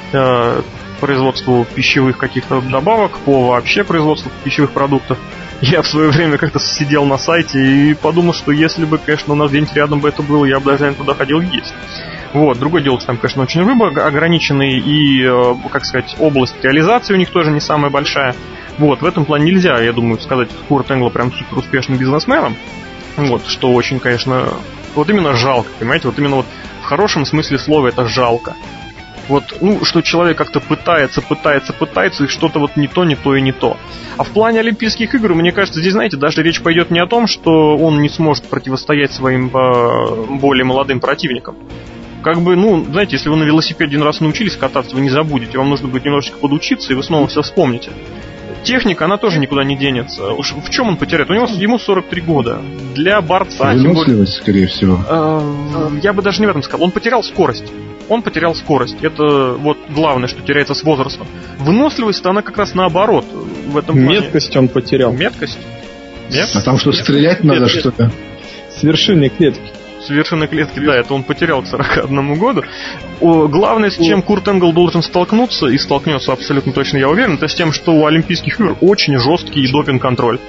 Speaker 1: э, производству пищевых каких-то добавок, по вообще производству пищевых продуктов. Я в свое время как-то сидел на сайте и подумал, что если бы, конечно, у нас где-нибудь рядом бы это было, я бы даже, наверное, туда ходил есть. Вот, другое дело, что там, конечно, очень рыба ограниченный, и, э, как сказать, область реализации у них тоже не самая большая. Вот, в этом плане нельзя, я думаю, сказать Курт Энгла прям супер успешным бизнесменом. Вот, что очень, конечно, вот именно жалко, понимаете, вот именно вот в хорошем смысле слова это жалко. Вот, ну, что человек как-то пытается, пытается, пытается, и что-то вот не то, не то и не то. А в плане Олимпийских игр, мне кажется, здесь, знаете, даже речь пойдет не о том, что он не сможет противостоять своим э, более молодым противникам. Как бы, ну, знаете, если вы на велосипеде один раз научились кататься, вы не забудете, вам нужно будет немножечко подучиться, и вы снова все вспомните. Техника, она тоже никуда не денется. Уж в чем он потеряет? У него ему сорок три года. Для борца...
Speaker 3: Выносливость, скорее всего.
Speaker 1: Э, я бы даже не в этом сказал. Он потерял скорость. Он потерял скорость. Это вот главное, что теряется с возрастом. Выносливость, она как раз наоборот в этом плане.
Speaker 2: Меткость он потерял.
Speaker 1: Меткость? Нет?
Speaker 3: А там что, стрелять
Speaker 1: нет,
Speaker 3: надо,
Speaker 1: нет.
Speaker 3: что-то?
Speaker 2: С вершинной клетки.
Speaker 1: С вершинной клетки, да, это он потерял к сорока одному году. О, главное, с чем Курт Энгл должен столкнуться, и столкнется абсолютно точно, я уверен, это с тем, что у Олимпийских игр очень жесткий допинг-контроль.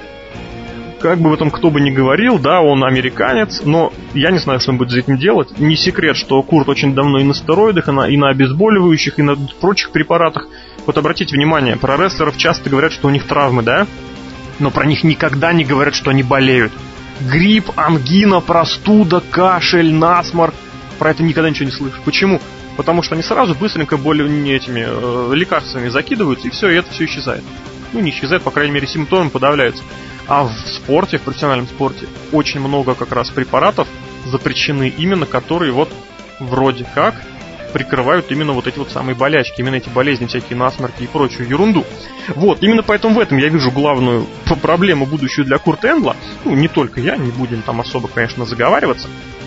Speaker 1: Как бы в этом кто бы ни говорил, да, он американец, но я не знаю, что он будет с этим делать. Не секрет, что Курт очень давно и на стероидах, и на, и на обезболивающих, и на прочих препаратах. Вот обратите внимание, про рестлеров часто говорят, что у них травмы, да? Но про них никогда не говорят, что они болеют. Грипп, ангина, простуда, кашель, насморк. Про это никогда ничего не слышишь. Почему? Потому что они сразу быстренько более этими э, лекарствами закидываются, и все, и это все исчезает. Ну, не исчезает, по крайней мере, симптомы подавляются. А в спорте, в профессиональном спорте, очень много как раз препаратов запрещены именно, которые вот вроде как прикрывают именно вот эти вот самые болячки, именно эти болезни, всякие насморки и прочую ерунду. Вот, именно поэтому в этом я вижу главную проблему будущую для Курта Энгла. Ну, не только я, не будем там особо, конечно, заговариваться.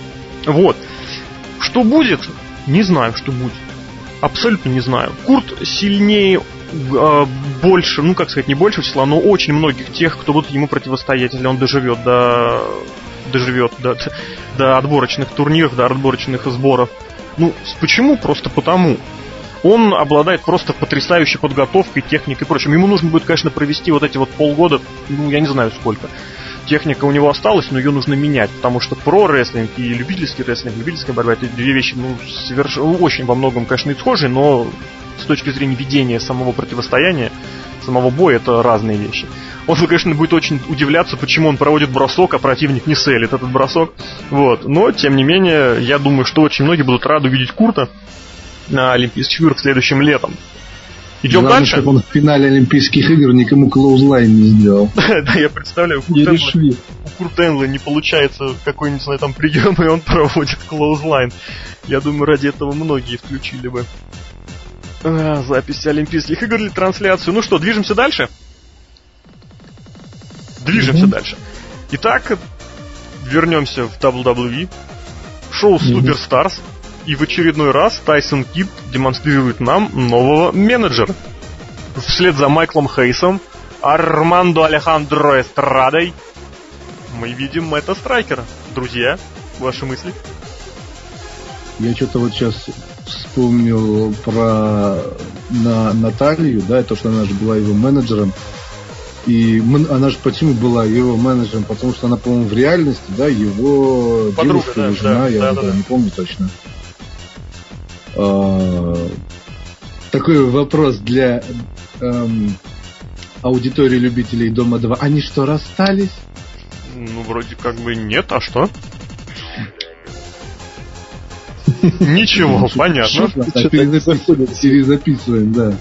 Speaker 1: Вот. Что будет? Не знаю, что будет. Абсолютно не знаю. Курт сильнее э, больше, ну как сказать, не больше числа, но очень многих тех, кто будут ему противостоять, если он доживет до, доживет до, до отборочных турниров, до отборочных сборов. Ну, почему? Просто потому. Он обладает просто потрясающей подготовкой, техникой и прочим. Ему нужно будет, конечно, провести вот эти вот полгода, ну, я не знаю сколько. Техника у него осталась, но ее нужно менять, потому что про-рестлинг и любительский рестлинг, любительская борьба — это две вещи, ну, соверш... очень во многом, конечно, и схожие, но с точки зрения ведения самого противостояния, самого боя, это разные вещи. Он, конечно, будет очень удивляться, почему он проводит бросок, а противник не селит этот бросок. Вот. Но, тем не менее, я думаю, что очень многие будут рады увидеть Курта на Олимпийских играх следующим летом. Идем
Speaker 3: Главное,
Speaker 1: дальше.
Speaker 3: чтобы он в финале Олимпийских игр никому клоузлайн не сделал.
Speaker 1: Да, я представляю, у Курта Энгла не получается какой-нибудь, знаю, там прием, и он проводит клоузлайн. Я думаю, ради этого многие включили бы а, запись Олимпийских игр или трансляцию. Ну что, движемся дальше? Движемся mm-hmm. дальше. Итак, вернемся в дабл ю дабл ю и. Шоу Superstars. И в очередной раз Тайсон Кид демонстрирует нам нового менеджера. Вслед за Майклом Хейсом, Армандо Алехандро Эстрадой мы видим Мэтта Страйкера. Друзья, ваши мысли?
Speaker 3: Я что-то вот сейчас вспомнил про на, Наталью, да, то, что она же была его менеджером. И мы, она же почему была его менеджером? Потому что она, по-моему, в реальности, да, его
Speaker 1: подруга,
Speaker 3: девушка,
Speaker 1: да,
Speaker 3: жена,
Speaker 1: да,
Speaker 3: я
Speaker 1: да,
Speaker 3: да,
Speaker 1: да.
Speaker 3: не помню точно. А, такой вопрос для эм, аудитории любителей Дома два. Они что, расстались?
Speaker 1: Ну, вроде как бы нет, а что? Ничего, понятно.
Speaker 3: Перезаписываем, да.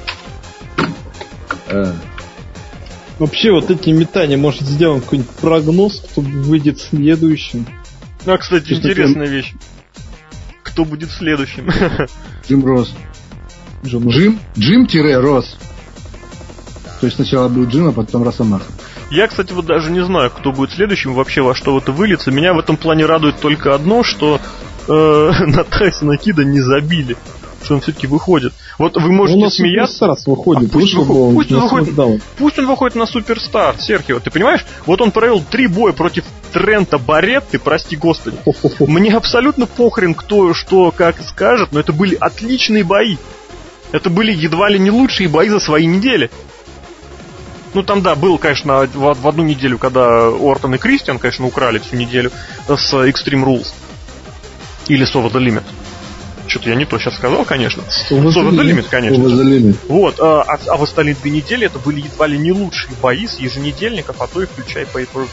Speaker 2: Вообще, вот эти метания, может, сделаем какой-нибудь прогноз, кто выйдет следующим.
Speaker 1: А, кстати, интересная вещь. Кто будет следующим?
Speaker 3: Джим Росс. Джим? Джим? Джим-Росс. То есть сначала будет Джим, а потом Росомаха.
Speaker 1: Я, кстати, вот даже не знаю, кто будет следующим, вообще во что это выльется. Меня в этом плане радует только одно, что э, на Тайсона Кида не забили. Что он все-таки выходит. Вот вы можете смеяться.
Speaker 2: Выходит.
Speaker 1: А пусть, выходит, пусть, он выходит, пусть он выходит на Суперстар, Серхио, ты понимаешь? Вот он провел три боя против Трента Барретты, прости господи. Мне абсолютно похрен, кто что как скажет, но это были отличные бои. Это были едва ли не лучшие бои за свои недели. Ну там, да, был, конечно, в, в одну неделю, когда Ортон и Кристиан, конечно, украли всю неделю с Extreme Rules. Или с Over the Limit. Что-то я не то сейчас сказал, конечно. Over the Limit, конечно.
Speaker 3: Over the Limit.
Speaker 1: Вот, а, а в остальные две недели это были едва ли не лучшие бои с еженедельников, а то и включая pay-per-view.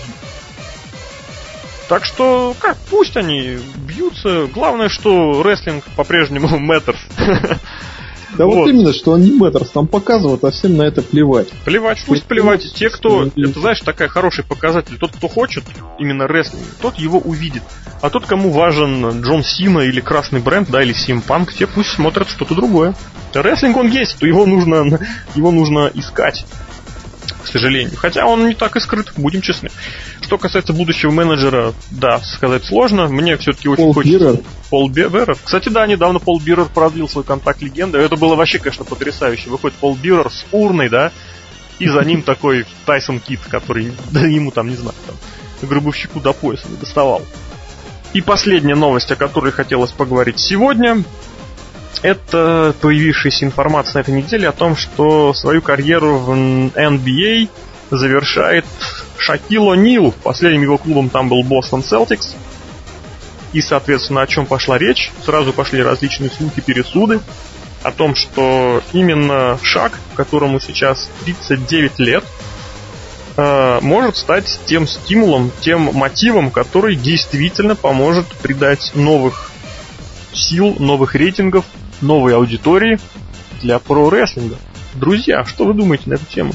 Speaker 1: Так что, как, пусть они бьются. Главное, что рестлинг по-прежнему matters.
Speaker 2: Да вот. вот именно, что они matters там показывают, а всем на это плевать.
Speaker 1: Плевать, пусть плевать. Те, кто, это, знаешь, такой хороший показатель. Тот, кто хочет именно рестлинг, тот его увидит. А тот, кому важен Джон Сина или Красный Бренд, да, или си эм Punk, те пусть смотрят что-то другое. Рестлинг он есть, то его нужно, его нужно искать. К сожалению. Хотя он не так и скрыт, будем честны. Что касается будущего менеджера, да, сказать сложно. Мне все-таки очень
Speaker 2: Пол
Speaker 1: хочется...
Speaker 2: Бирер.
Speaker 1: Пол Бирер. Кстати, да, недавно Пол Бирер продлил свой контракт легенды. Это было вообще, конечно, потрясающе. Выходит Пол Бирер с урной, да, и за ним такой Тайсон Кид, который, да, ему там, не знаю, там, гробовщику до пояса не доставал. И последняя новость, о которой хотелось поговорить сегодня, это появившаяся информация на этой неделе о том, что свою карьеру в эн би эй завершает Шакил О'Нил. Последним его клубом там был Бостон Селтикс. И, соответственно, о чем пошла речь? Сразу пошли различные слухи, пересуды о том, что именно Шак, которому сейчас тридцать девять лет, может стать тем стимулом, тем мотивом, который действительно поможет придать новых сил, новых рейтингов, новой аудитории для про-рестлинга. Друзья, что вы думаете на эту тему?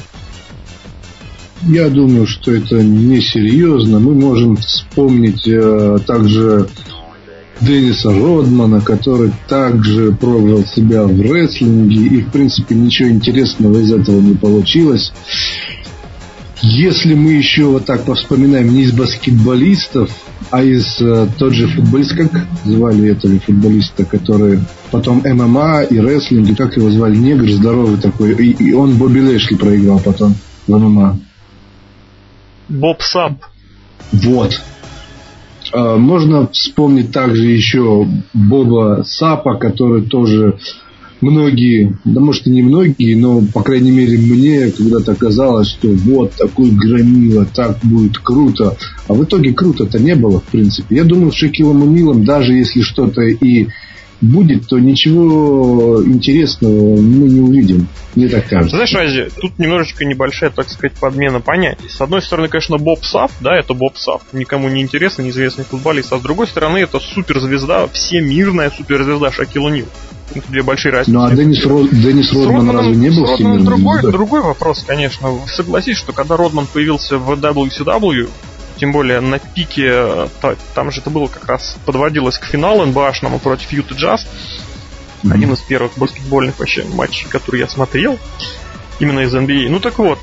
Speaker 3: Я думаю, что это несерьезно. Мы можем вспомнить э, также Денниса Родмана, который также пробовал себя в рестлинге, и в принципе ничего интересного из этого не получилось. Если мы еще вот так повспоминаем не из баскетболистов, а из э, тот же футболист, как звали этого футболиста, который потом эм эм а и рестлинг, и как его звали, негр здоровый такой, и, и он Бобби Лэшли проиграл потом в эм эм а.
Speaker 1: Боб Сап.
Speaker 3: Вот. Э, можно вспомнить также еще Боба Сапа, который тоже многие, да может и не многие, но по крайней мере мне когда-то казалось, что вот такой громила, так будет круто. А в итоге круто-то не было, в принципе. Я думаю, с Шакилом О'Нилом, даже если что-то и будет, то ничего интересного мы не увидим. Мне так кажется.
Speaker 1: Знаешь, Ази, тут немножечко небольшая, так сказать, подмена понятий. С одной стороны, конечно, Боб Сап, да, это Боб Сап, никому не интересный, неизвестный футболист. А с другой стороны, это суперзвезда, всемирная суперзвезда Шакил О'Нил. Это две большие разницы.
Speaker 3: Ну, а Деннис, Ро... Деннис Родман разве не был всемирным?
Speaker 1: Другой, другой вопрос, конечно. Согласись, что когда Родман появился в дабл ю си дабл ю, тем более на пике, там же это было как раз, подводилось к финалу эн би эй-шному против Юта Джаз. Mm-hmm. Один из первых баскетбольных вообще матчей, которые я смотрел, именно из эн би эй. Ну так вот,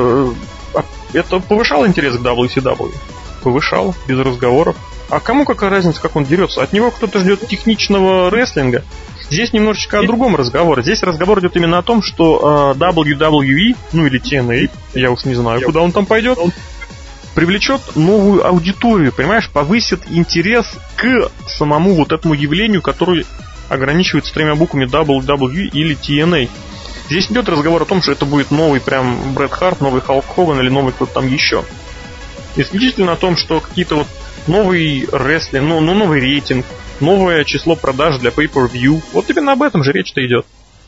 Speaker 1: это повышало интерес к дабл ю си дабл ю? Повышало, без разговоров. А кому какая разница, как он дерется? От него кто-то ждет техничного рестлинга. Здесь немножечко о другом разговоре. Здесь разговор идет именно о том, что э, дабл ю дабл ю и, ну или ти эн эй, я уж не знаю, куда он там пойдет, привлечет новую аудиторию, понимаешь, повысит интерес к самому вот этому явлению, которое ограничивается тремя буквами дабл ю дабл ю и или ти эн эй. Здесь идет разговор о том, что это будет новый прям Брэд Харт, новый Халк Хоган или новый кто-то там еще. Исключительно о том, что какие-то вот новый рестлинг, ну, ну новый рейтинг, новое число продаж для pay-per-view. Вот именно об этом же речь-то идет.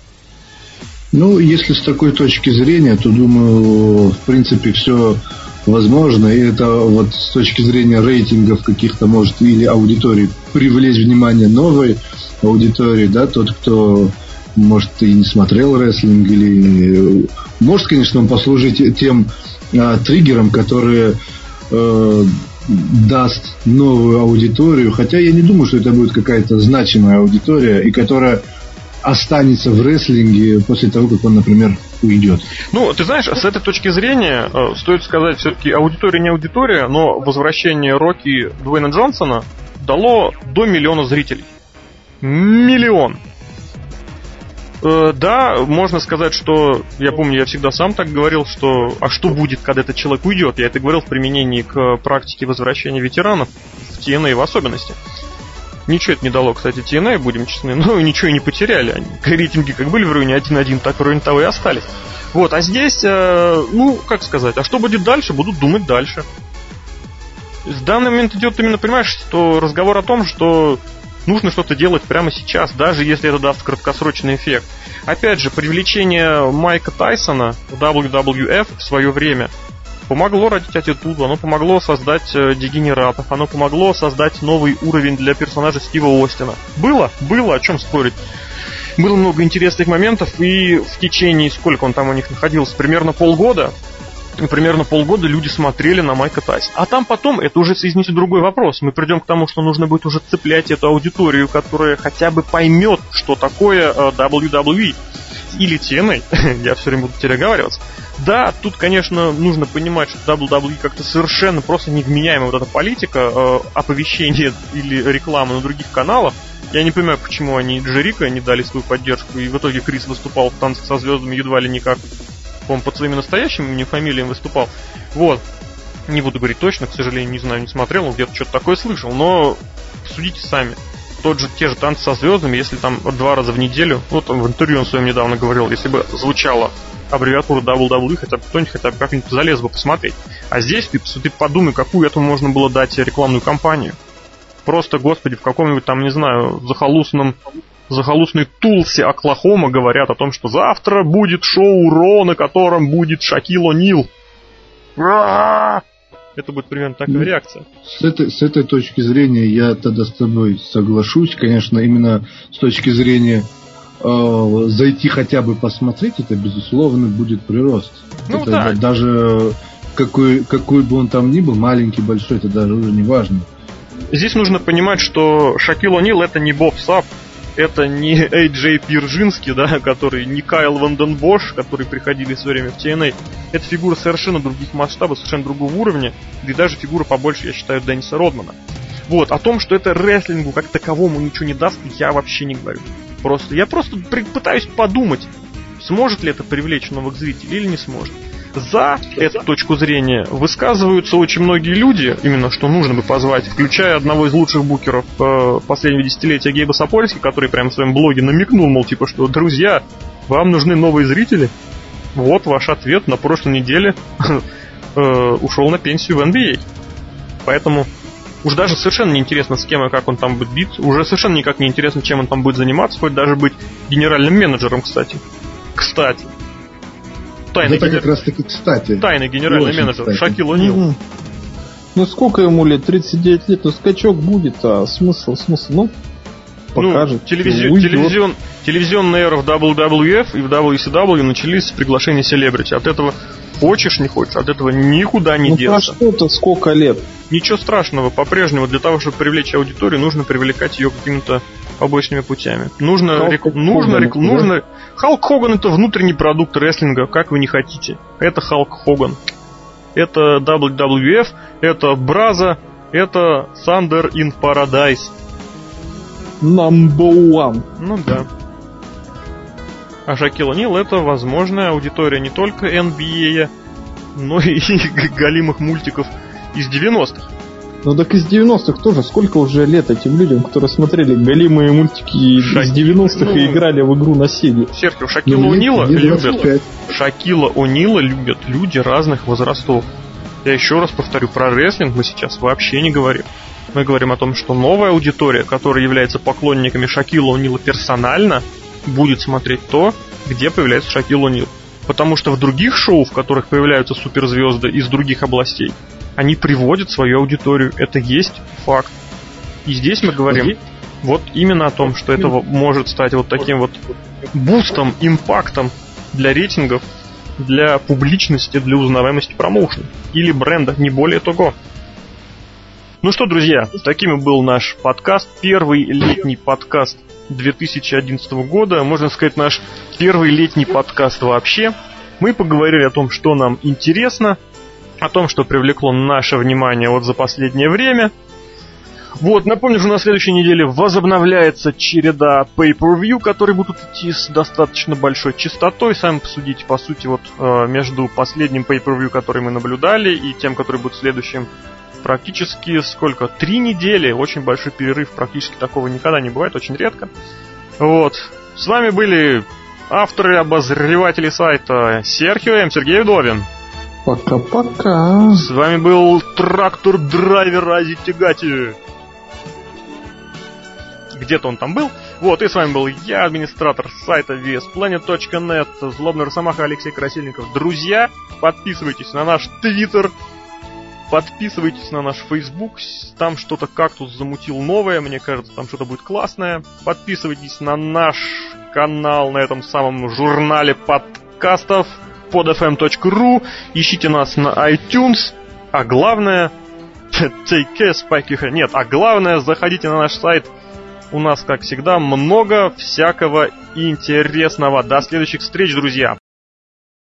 Speaker 3: Ну, если с такой точки зрения, то, думаю, в принципе, все возможно. И это вот с точки зрения рейтингов каких-то, может, или аудитории, привлечь внимание новой аудитории, да, тот, кто, может, и не смотрел рестлинг, или может, конечно, он послужить тем а, триггером, которые а, даст новую аудиторию, хотя я не думаю, что это будет какая-то значимая аудитория, и которая останется в рестлинге после того, как он, например, уйдет.
Speaker 1: Ну, ты знаешь, с этой точки зрения э, стоит сказать, все-таки аудитория не аудитория, но возвращение Рокки Дуэйна Джонсона дало до миллиона зрителей. Миллион! Э, да, можно сказать, что, я помню, я всегда сам так говорил, что а что будет, когда этот человек уйдет? Я это говорил в применении к практике возвращения ветеранов, в ти эн эй в особенности. Ничего это не дало, кстати, ти эн эй, будем честны, но ничего и не потеряли. Они, рейтинги как были в районе один один, так в районе того и остались. Вот, а здесь, э, ну, как сказать, а что будет дальше, будут думать дальше. В данный момент идет именно, понимаешь, что разговор о том, что нужно что-то делать прямо сейчас, даже если это даст краткосрочный эффект. Опять же, привлечение Майка Тайсона в дабл ю дабл ю эф в свое время помогло родить аттитуду, оно помогло создать э, дегенератов, оно помогло создать новый уровень для персонажа Стива Остина. Было? Было, о чем спорить. Было много интересных моментов, и в течение, сколько он там у них находился, примерно полгода, примерно полгода люди смотрели на Майка Тайсона. А там потом, это уже, извините, другой вопрос. Мы придем к тому, что нужно будет уже цеплять эту аудиторию, которая хотя бы поймет, что такое э, дабл ю дабл ю и или ти эн эй. Я все время буду переговариваться. Да, тут, конечно, нужно понимать, что дабл ю дабл ю и как-то совершенно просто невменяемая вот эта политика э, оповещения или рекламы на других каналах. Я не понимаю, почему они Джерико не дали свою поддержку, и в итоге Крис выступал в «Танцах со звездами» едва ли не как, по-моему, под своими настоящими именем, фамилиям выступал. Вот. Не буду говорить точно, к сожалению, не знаю, не смотрел, но где-то что-то такое слышал, но судите сами. Тот же, те же «Танцы со звездами», если там два раза в неделю, вот он в интервью он своем недавно говорил, если бы звучала аббревиатура дабл ю дабл ю и, хотя бы кто-нибудь хотя бы как-нибудь залез бы посмотреть. А здесь ты, ты подумай, какую этому можно было дать рекламную кампанию. Просто, господи, в каком-нибудь там, не знаю, захолустном, захолустной Тулсе, Оклахома говорят о том, что завтра будет шоу Ро, на котором будет Шакил О'Нил. Это будет примерно такая ну, реакция.
Speaker 3: С этой, с этой точки зрения я тогда с тобой соглашусь. Конечно, именно с точки зрения э, зайти хотя бы посмотреть, это, безусловно, будет прирост.
Speaker 1: Ну,
Speaker 3: это
Speaker 1: да.
Speaker 3: Даже какой, какой бы он там ни был, маленький, большой, это даже уже не важно.
Speaker 1: Здесь нужно понимать, что Шакил О'Нил это не Боб Сап, это не Эй Джей Пиржинский, да, который, не Кайл Ванденбош, которые приходили в свое время в Ти Эн Эй. Это фигура совершенно других масштабов, совершенно другого уровня, да и даже фигура побольше, я считаю, Денниса Родмана. Вот, о том, что это рестлингу как таковому ничего не даст, я вообще не говорю. Просто, я просто пытаюсь подумать, сможет ли это привлечь новых зрителей или не сможет. За эту точку зрения высказываются очень многие люди, именно что нужно бы позвать, включая одного из лучших букеров э, последнего десятилетия Гейба Сапольски, который прямо в своем блоге намекнул, мол, типа, что, друзья, вам нужны новые зрители? Вот ваш ответ на прошлой неделе э, ушел на пенсию в Эн Би Эй. Поэтому уж даже совершенно неинтересно, с кем и как он там будет бить, уже совершенно никак не интересно, чем он там будет заниматься, хоть даже быть генеральным менеджером, кстати. Кстати. Тайный
Speaker 3: это
Speaker 1: генер...
Speaker 3: как раз таки кстати.
Speaker 1: Тайный генеральный
Speaker 3: Очень
Speaker 1: менеджер
Speaker 3: кстати.
Speaker 1: Шакил О'Нил.
Speaker 2: Угу. Ну сколько ему лет? тридцать девять лет, ну скачок будет, а смысл, смысл, ну, покажет.
Speaker 1: Ну, телевизи... телевизион... Телевизионная эра в дабл ю дабл ю эф и в дабл ю си дабл ю начались с приглашения селебрити. От этого хочешь, не хочешь, от этого никуда не
Speaker 2: ну,
Speaker 1: деться.
Speaker 2: Ну, что-то сколько лет?
Speaker 1: Ничего страшного, по-прежнему для того, чтобы привлечь аудиторию, нужно привлекать ее какими-то побочными путями. Нужно, рек... нужно, рек... да? нужно... Халк Хоган — это внутренний продукт рестлинга, как вы не хотите. Это Халк Хоган. Это дабл ю дабл ю эф, это Браза, это Thunder in Paradise.
Speaker 2: Number one.
Speaker 1: Ну да. А Шакил О'Нил — это возможная аудитория не только Эн Би Эй, но и галимых мультиков из девяностых.
Speaker 2: Ну так из девяностых тоже. Сколько уже лет этим людям, которые смотрели галимые мультики Шак... из девяностых ну... и играли в игру на Сеге?
Speaker 1: Серхио, Шакила О'Нила любят. Шакила О'Нила любят люди разных возрастов. Я еще раз повторю, про рестлинг мы сейчас вообще не говорим. Мы говорим о том, что новая аудитория, которая является поклонниками Шакила О'Нила персонально, будет смотреть то, где появляется Шакил О'Нил. Потому что в других шоу, в которых появляются суперзвезды из других областей, они приводят свою аудиторию. Это есть факт. И здесь мы говорим вот именно о том, что это может стать вот таким вот бустом, импактом для рейтингов, для публичности, для узнаваемости промоушена или бренда, не более того. Ну что, друзья, таким и был наш подкаст, первый летний подкаст две тысячи одиннадцатого года, можно сказать, наш первый летний подкаст вообще. Мы поговорили о том, что нам интересно, о том, что привлекло наше внимание вот за последнее время. Вот, напомню, что на следующей неделе возобновляется череда pay-per-view, которые будут идти с достаточно большой частотой. Сами посудите, по сути, вот между последним pay-per-view, который мы наблюдали, и тем, который будет следующим, практически сколько? Три недели. Очень большой перерыв. Практически такого никогда не бывает. Очень редко. Вот. С вами были авторы, обозреватели сайта Серхио М. Сергей Вдовин.
Speaker 2: Пока-пока.
Speaker 1: С вами был трактор-драйвер Ази Тягати. Где-то он там был. Вот, и с вами был я, администратор сайта ви эс планет точка нет, злобный росомаха Алексей Красильников. Друзья, подписывайтесь на наш Твиттер, подписывайтесь на наш Фейсбук, там что-то кактус замутил новое, мне кажется, там что-то будет классное. Подписывайтесь на наш канал на этом самом журнале подкастов под эф эм точка ру, ищите нас на iTunes, а главное, take care, Spike, нет, а главное, заходите на наш сайт. У нас, как всегда, много всякого интересного. До следующих встреч, друзья!